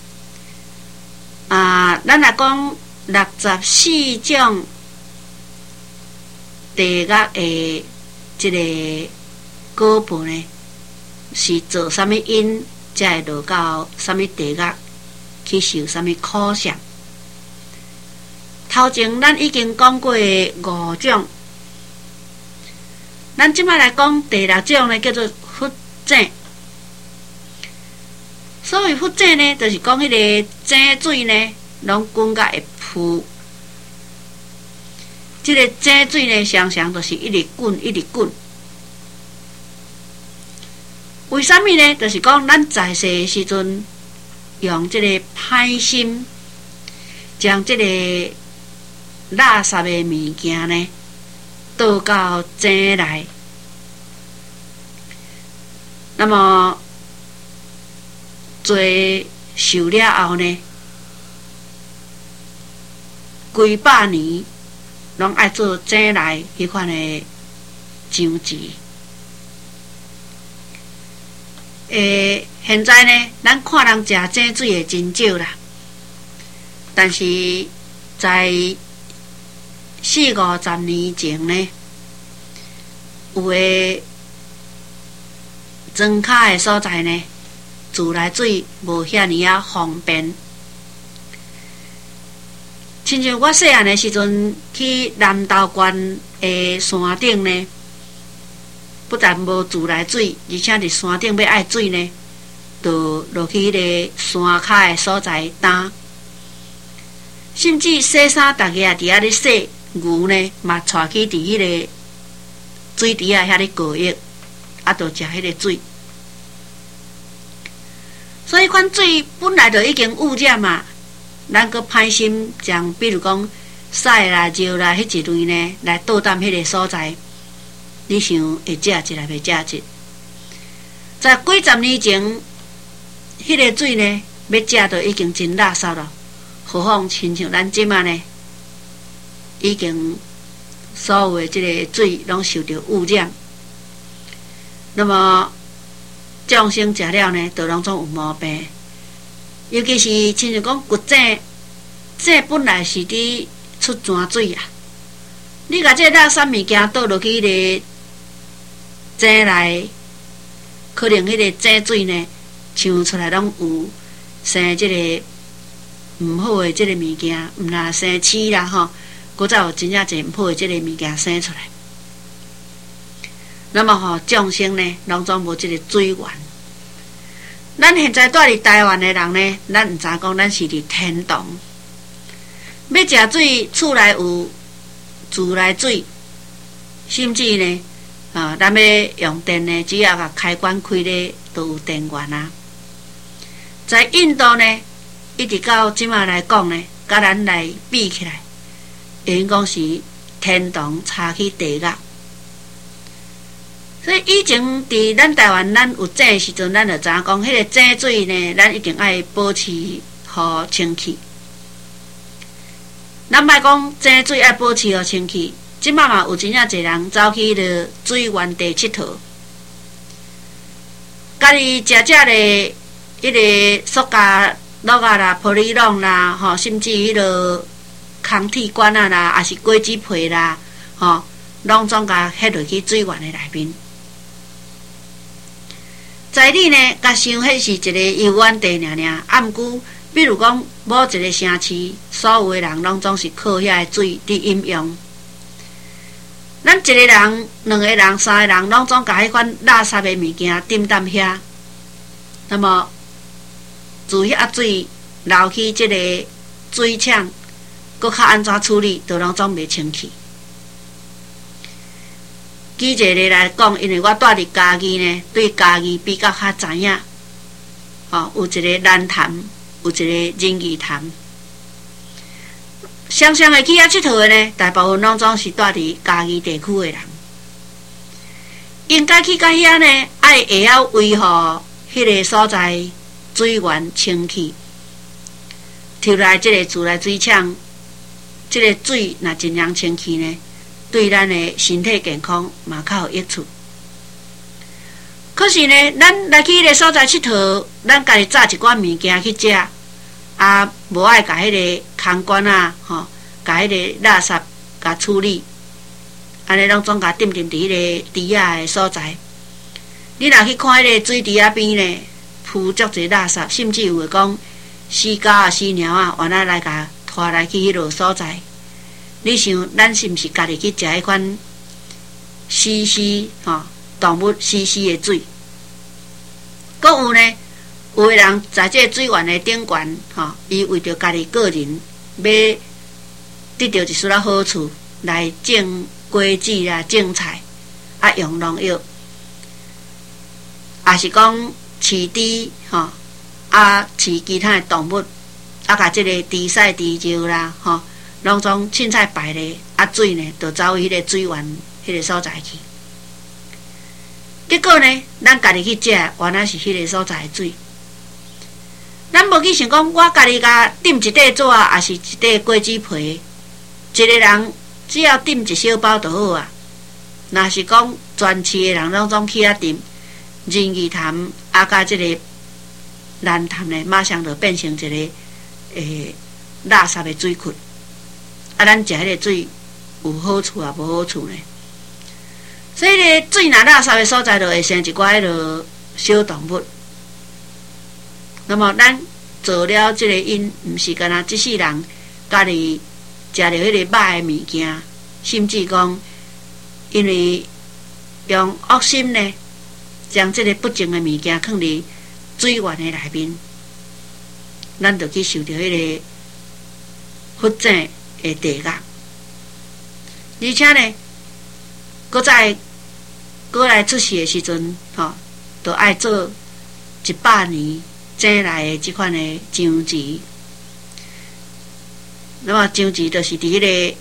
啊，咱来讲六十四种地狱的这个果报呢，是做什么因，才会落到什么地狱去受什么苦相。头前咱已经讲过五种，咱即摆来讲第六种呢，叫做佛井。所谓佛井呢，就是讲迄个井水呢，拢滚甲会浮。即、这个井水呢，常常就是一直滚，一直滚。为什么呢？就是讲咱在世的时阵，用这个歹心，将这个垃圾的物件呢，倒到井内。那么做受了后呢，几百年拢爱做井内迄款的酱汁。诶，现在呢，咱看人食井水的真少啦，但是在四五十年前呢，有诶庄卡的所在呢，自来水无遐尼啊方便。亲像我细汉的时阵去南投县的山顶呢，不但无自来水，而且伫山顶要爱水呢，就落去迄个山骹的所在担。甚至洗衫，大家也伫遐咧洗牛呢，嘛带去伫迄个水池啊遐咧过浴，啊，就食迄个水。所以，款水本来就已经污染嘛，咱搁歹心将，比如讲屎啦、尿啦，迄一类呢，来倒淡迄个所在，你想会食一来袂食一？在几十年前，迄、那个水呢，要食到已经真垃圾了。何况亲像咱即马呢，已经所有的即个水拢受到污染。那么众生食了呢，都拢总有毛病。尤其是亲像讲骨井，井本来是伫出泉水啊。你甲这垃圾物件倒落去迄个井内，可能迄个井水呢，呛出来拢有生即个毋好的即个物件，毋若生蛆啦吼，搁再有真正侪毋好的即个物件生出来。那么吼，众生呢，拢总无即个水源。咱现在住伫台湾的人呢，咱毋知讲咱是伫天堂。要食水，厝内有自来水，甚至呢，啊，咱要用电呢，只要甲开关开咧，都有电源啊。在印度呢，一直到即马来讲呢，甲咱来比起来，因讲是天堂差去地狱。所以以前伫咱台湾，咱有井的时阵，咱就知影讲，迄个井水呢，咱一定爱保持好清气。咱莫讲井水爱保持好清气，即摆嘛有真正侪人走去了水源地佚佗，家己食食咧迄个塑胶落啊啦、玻璃拢啦，吼，甚至迄个空铁管啊啦，也是果子皮啦，吼，拢总甲迄落去水源的内面。在你呢，甲想迄是一个游园地尔尔，啊，毋过，比如讲某一个城市，所有的人拢总是靠遐个水伫饮用。咱一个人、两个人、三个人，拢总甲迄款垃圾的物件抌淡遐，那么自遐水流去即个水厂，搁较安怎处理，都拢总袂清气。举一个例来讲，因为我住伫嘉义呢，对嘉义比较较知影。哦，有一个南潭，有一个仁义潭。常常会去遐佚佗的呢，大部分拢总是住伫嘉义地区的人。应该去到遐呢，爱会晓维护迄个所在水源清气。抽来即个自来水厂，即、这个水若尽量清气呢，对咱的身体健康嘛较有益处。可是呢，咱来去迄个所在佚佗，咱家己炸一罐物件去食，啊，无爱甲迄个空管啊，吼，甲迄个垃圾甲处理，安尼拢总甲抌抌伫迄个池仔的所在。你若去看迄个水池仔边呢，铺足侪垃圾，甚至有诶讲死狗啊、死猫啊，原来来甲拖来去迄落所在。你想，咱是毋是家己去食迄款死死吼动物死死的水？搁有呢，有的人在这水源的顶悬吼，伊为着家己个人要得到一丝仔好处，来种果子啦、种菜，啊用农药，也是讲饲猪吼，啊饲其他的动物，啊甲即个猪屎、猪肉啦吼。拢总凊彩排咧，啊水呢，就走迄个水源迄个所在去。结果呢，咱家己去食，原来是迄个所在的水。咱无去想讲，我家己甲抌一块纸，也是一块果子皮，一个人只要抌一小包就好啊。若是讲全市的人拢总去遐抌，仁义潭啊，甲即个南潭呢，马上就变成一个诶垃圾的水库。啊，咱食迄个水有好处啊，无好处呢？所以咧，水若垃圾的所在，就会生一寡迄落小动物。那么，咱做了即个因，毋是干那即世人家己食着迄个歹的物件，甚至讲因为用恶心呢，将即个不净的物件放伫水源的内面，咱就去受着迄个复井的地狱。而且呢，搁再搁来出世的时阵，吼，都爱做一百年井内的即款的长期。 那么上级就是伫迄个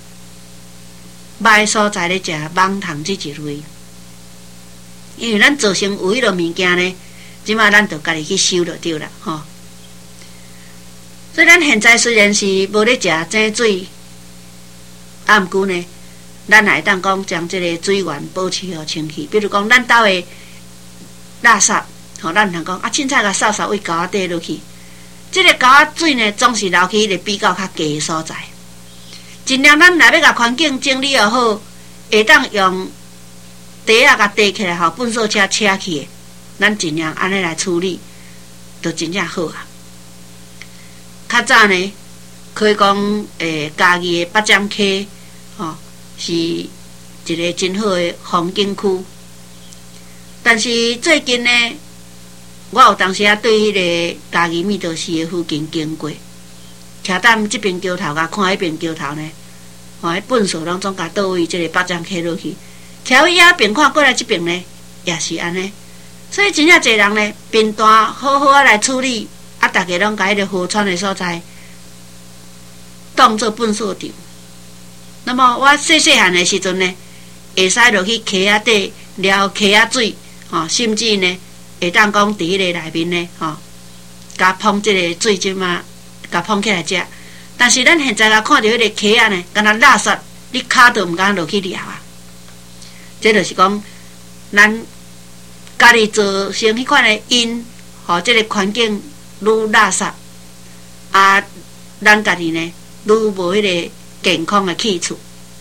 歹所在咧食网糖这一类，因为咱造成有迄落物件呢，即马咱就家己去收就对啦，吼。所以咱现在虽然是无咧食井水，啊，毋过呢，咱也会当讲将即个水源保持互清气。比如讲，咱兜的垃圾，吼，咱通讲啊，凊彩甲扫扫位沟仔底落去。即、這个沟仔水呢，总是流去迄个比较较低的所在。尽量咱若要甲环境整理又好，会当用地啊甲地起来，互粪扫车车去的，咱尽量安尼来处理，就真正好啊。较早呢，可以讲诶，嘉义的八掌溪，吼、哦，是一个真好的风景区。但是最近呢，我有当时啊对迄个嘉义米道市的附近经过，徛踮即边桥头甲看迄边桥头呢，吼、哦，迄粪扫拢总甲倒位即个八掌溪落去，徛位遐边看过来即边呢，也是安尼。所以真正侪人呢，边段好好啊来处理。啊！大家拢甲迄个河川的所在当做粪扫场。那么我细细汉的时阵呢，会使落去溪仔底撩溪仔水，吼、哦，甚至呢会当讲伫迄个内面呢，吼、哦，甲捧即个水即嘛，甲捧起来食。但是咱现在甲看到迄个溪仔呢，敢若垃圾，你骹都毋敢落去撩啊。这就是讲，咱家己造成迄款的因，吼、哦，即、這个环境。愈垃圾，啊，咱家己呢愈无迄个健康的去处。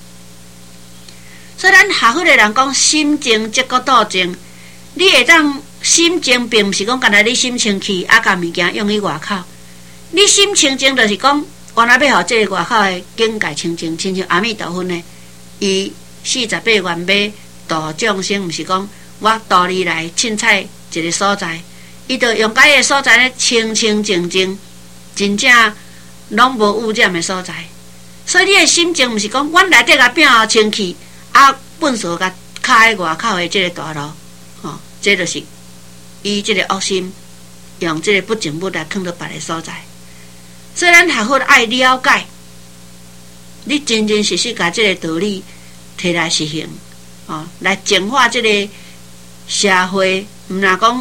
所以咱学佛的人讲，心静则个道静。你会当心静，并毋是讲干那你心清气，啊，甲物件用于外口。你心清静，就是讲，原来要互这个外口的境界清净，亲像阿弥陀佛呢，伊四十八愿要度众生，毋是讲我度你来凊彩一个所在。伊就用解个所在咧，清清净净，真正拢无污染的所在。所以你的心情毋是讲，阮内底甲变好清气，啊，粪扫甲卡喺外口的即个大路，吼、哦，这就是伊即个恶心，用即个不净物来放到别个所在。所以咱学佛爱了解，你真真实实甲即个道理摕来实行，哦，来净化即个社会，毋若讲。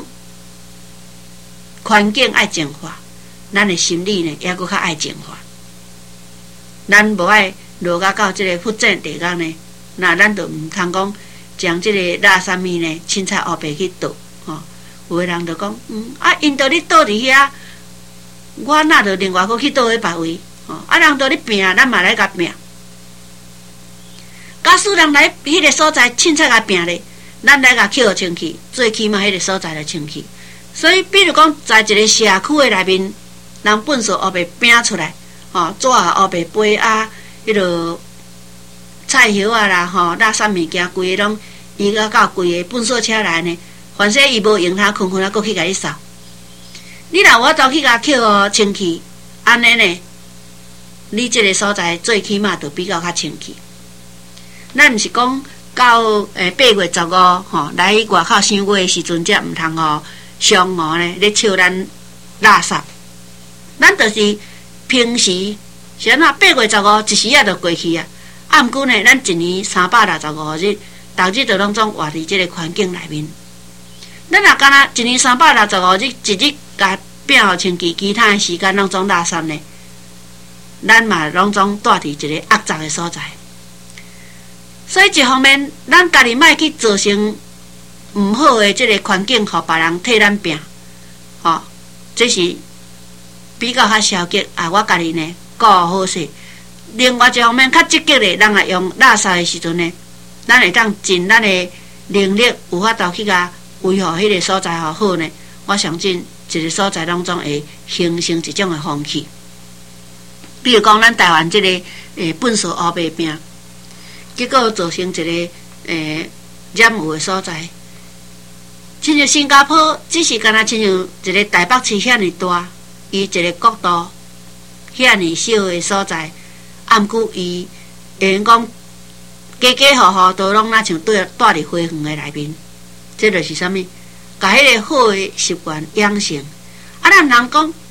环境爱净化，咱的心理呢也搁较爱净化。咱无爱落甲到即个复正地方呢，那咱就毋通讲将即个垃圾物呢凊彩黑白去倒，吼、哦。有的人就讲，嗯，啊，因倒咧倒伫遐，我那就另外佫去倒喺别位，吼、哦。啊，人倒咧拼，咱嘛来甲拼。假使人来迄个所在凊彩甲拼咧，咱来甲捡清气，最起码迄个所在就清气。所以，比如讲，在一个社区的内面，人粪扫黑白拼出来，吼、哦，纸啊黑白杯啊，迄落菜叶啊啦，吼、哦，垃圾物件规个拢伊个到规个粪扫车来呢，凡说伊无用它，困困啊，搁去甲伊扫。你若我走去甲捡哦清气，安尼呢，你即个所在最起码就比较较清气。咱毋是讲到诶八月十五吼来外口赏月的时阵，则毋通吼。上午呢，咧笑咱垃圾，咱就是平时是安怎八月十五一时啊就过去啊。啊，毋过呢，咱一年三百六十五日，逐日就拢总活伫即个环境内面。咱若干若一年三百六十五日，一日甲变互清气，其他的时间拢总垃圾呢，咱嘛拢总住伫一个恶杂的所在。所以一方面，咱家己莫去造成。毋好的即个环境，互别人替咱拼，吼、哦，这是比较较消极啊。我家己呢，顾好势。另外一方面，较积极的，咱也用垃圾的时阵呢，咱会当尽咱的能力，有法度去甲维护迄个所在好好呢。我相信一个所在当中会形成一种的风气。比如讲，咱台湾即、这个诶粪扫黑白拼，结果造成一个诶染污的所在。亲像新加坡，只是敢若亲像一个台北市遐尼大，伊一个国度遐尼小的所在，啊，毋过伊会用讲家家户户都拢若像住住伫花园的内面，这就是啥物？甲迄个好的习惯养成。啊，咱人讲啊，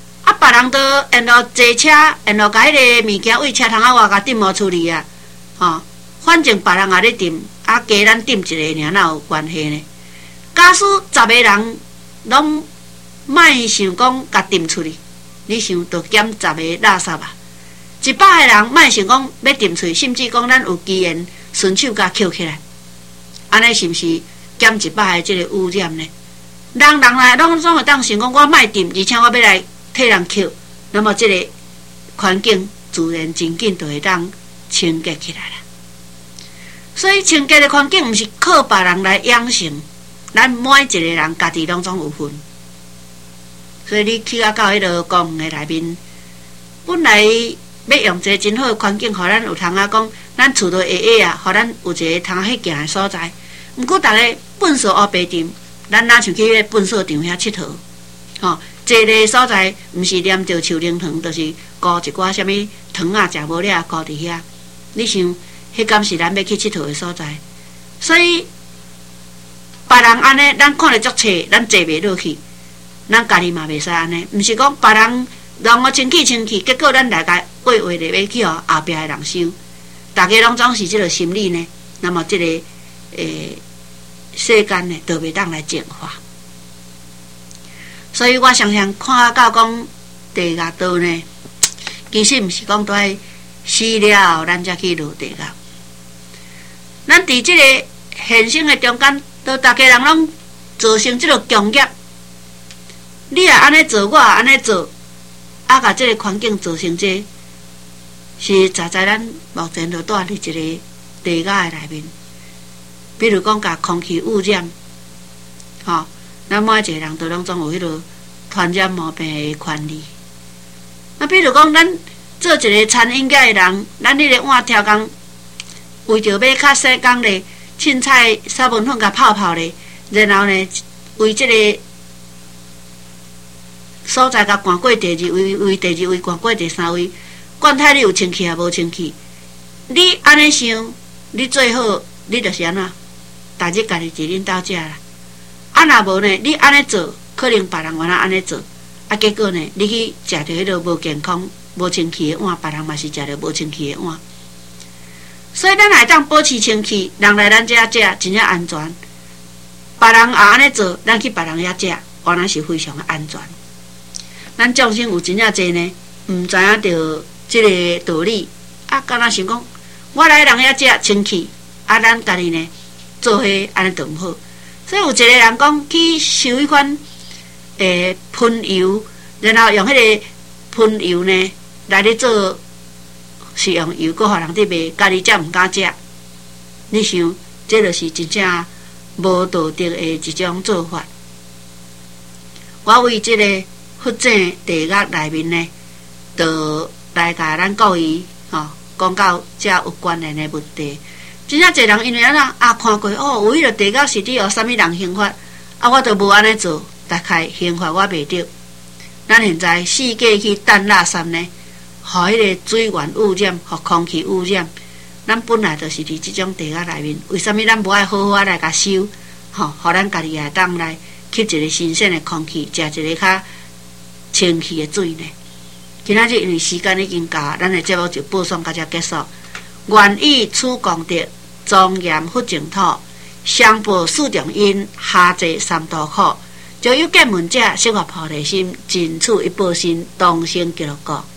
别人都沿路坐车，沿路甲迄个物件为车窗仔外甲抌无处理啊，吼、哦，反正别人也咧抌，啊加咱抌一个尔，哪有关系呢？假使十个人拢莫想讲甲抌出去，你想着减十个垃圾啊？一百个人莫想讲要抌出去，甚至讲咱有机缘顺手甲捡起来，安尼是毋是减一百个即个污染呢？人人来拢总会当想讲我莫抌，而且我要来替人捡，那么即个环境自然真紧就会当清洁起来啦。所以清洁的环境毋是靠别人来养成，咱每一个人家己拢总有份。所以你去啊到迄个公园的内面，本来要用一个真好的环境，互咱有通啊讲，咱厝都下下啊，互咱有一个通去行的所在。毋过逐个粪扫乌白场，咱哪像去迄个粪扫场遐佚佗，吼、哦，坐个所在毋是念着树灵糖，就是糊一寡啥物糖啊，食无了糊伫遐。你想，迄敢是咱要去佚佗的所在？所以别人安尼，咱看着足册，咱坐袂落去。咱家己嘛袂使安尼，毋是讲别人让我清气清气，结果咱来甲画画咧要去互后壁的人收，大家拢总是即个心理呢。那么即、这个诶世间呢，都袂当来净化。所以我常常看到讲地狱道呢，其实毋是讲都爱死了后咱才去落地狱。咱伫即个现生的中间，都大家人拢造成即个共业。你也安尼做，我也安尼做，啊，甲即个环境造成这，是实在咱目前就住伫一个地狱的内面。比如讲，甲空气污染，吼、哦，咱每一个人都拢总有迄个传染毛病的权利。啊，比如讲，咱做一个餐饮业的人，咱迄个碗挑工，为着要较细工咧，凊彩沙文粉甲泡泡咧，然后呢，为即、这个所在甲赶过第二位，为第二位赶过第三位，管他你有清气也无清气，你安尼想，你最好你就是安怎，逐日家己一恁兜食啦。啊，若无呢，你安尼做，可能别人原来安尼做，啊，结果呢，你去食着迄个无健康、无清气的碗，别人嘛是食着无清气的碗。所以咱来当保持清气，人来咱遮食真正安全。别人也安尼做，咱去别人遐食，原来是非常的安全。咱众生有真正侪呢，毋知影着即个道理，啊，敢若想讲，我来人遐食清气，啊，咱家己呢做伙安尼就毋好。所以有一个人讲去收迄款诶喷油，然后用迄个喷油呢来咧做食用油，搁互人伫卖，家己则毋敢食。你想，这就是真正无道德的一种做法。我为即、这个。佛正地狱内面呢，就来甲咱各位吼讲到遮有关联的问题。真正侪人因为安怎啊看过哦，有迄个地狱是伫互啥物人刑罚，啊我都无安尼做，大概刑罚我袂着。咱现在四界去抌垃圾呢，互迄个水源污染，互空气污染。咱本来就是伫即种地狱内面，为什么咱无爱好好来甲收？吼、哦，互咱家己也当来吸一个新鲜的空气，食一个较清气的水呢？今仔日因为时间已经到，咱的节目就播送到这结束。愿以此功德，庄严佛净土，上报四重因，下济三途苦。就有见闻者，生活菩提心，尽此一报身，当生极乐国。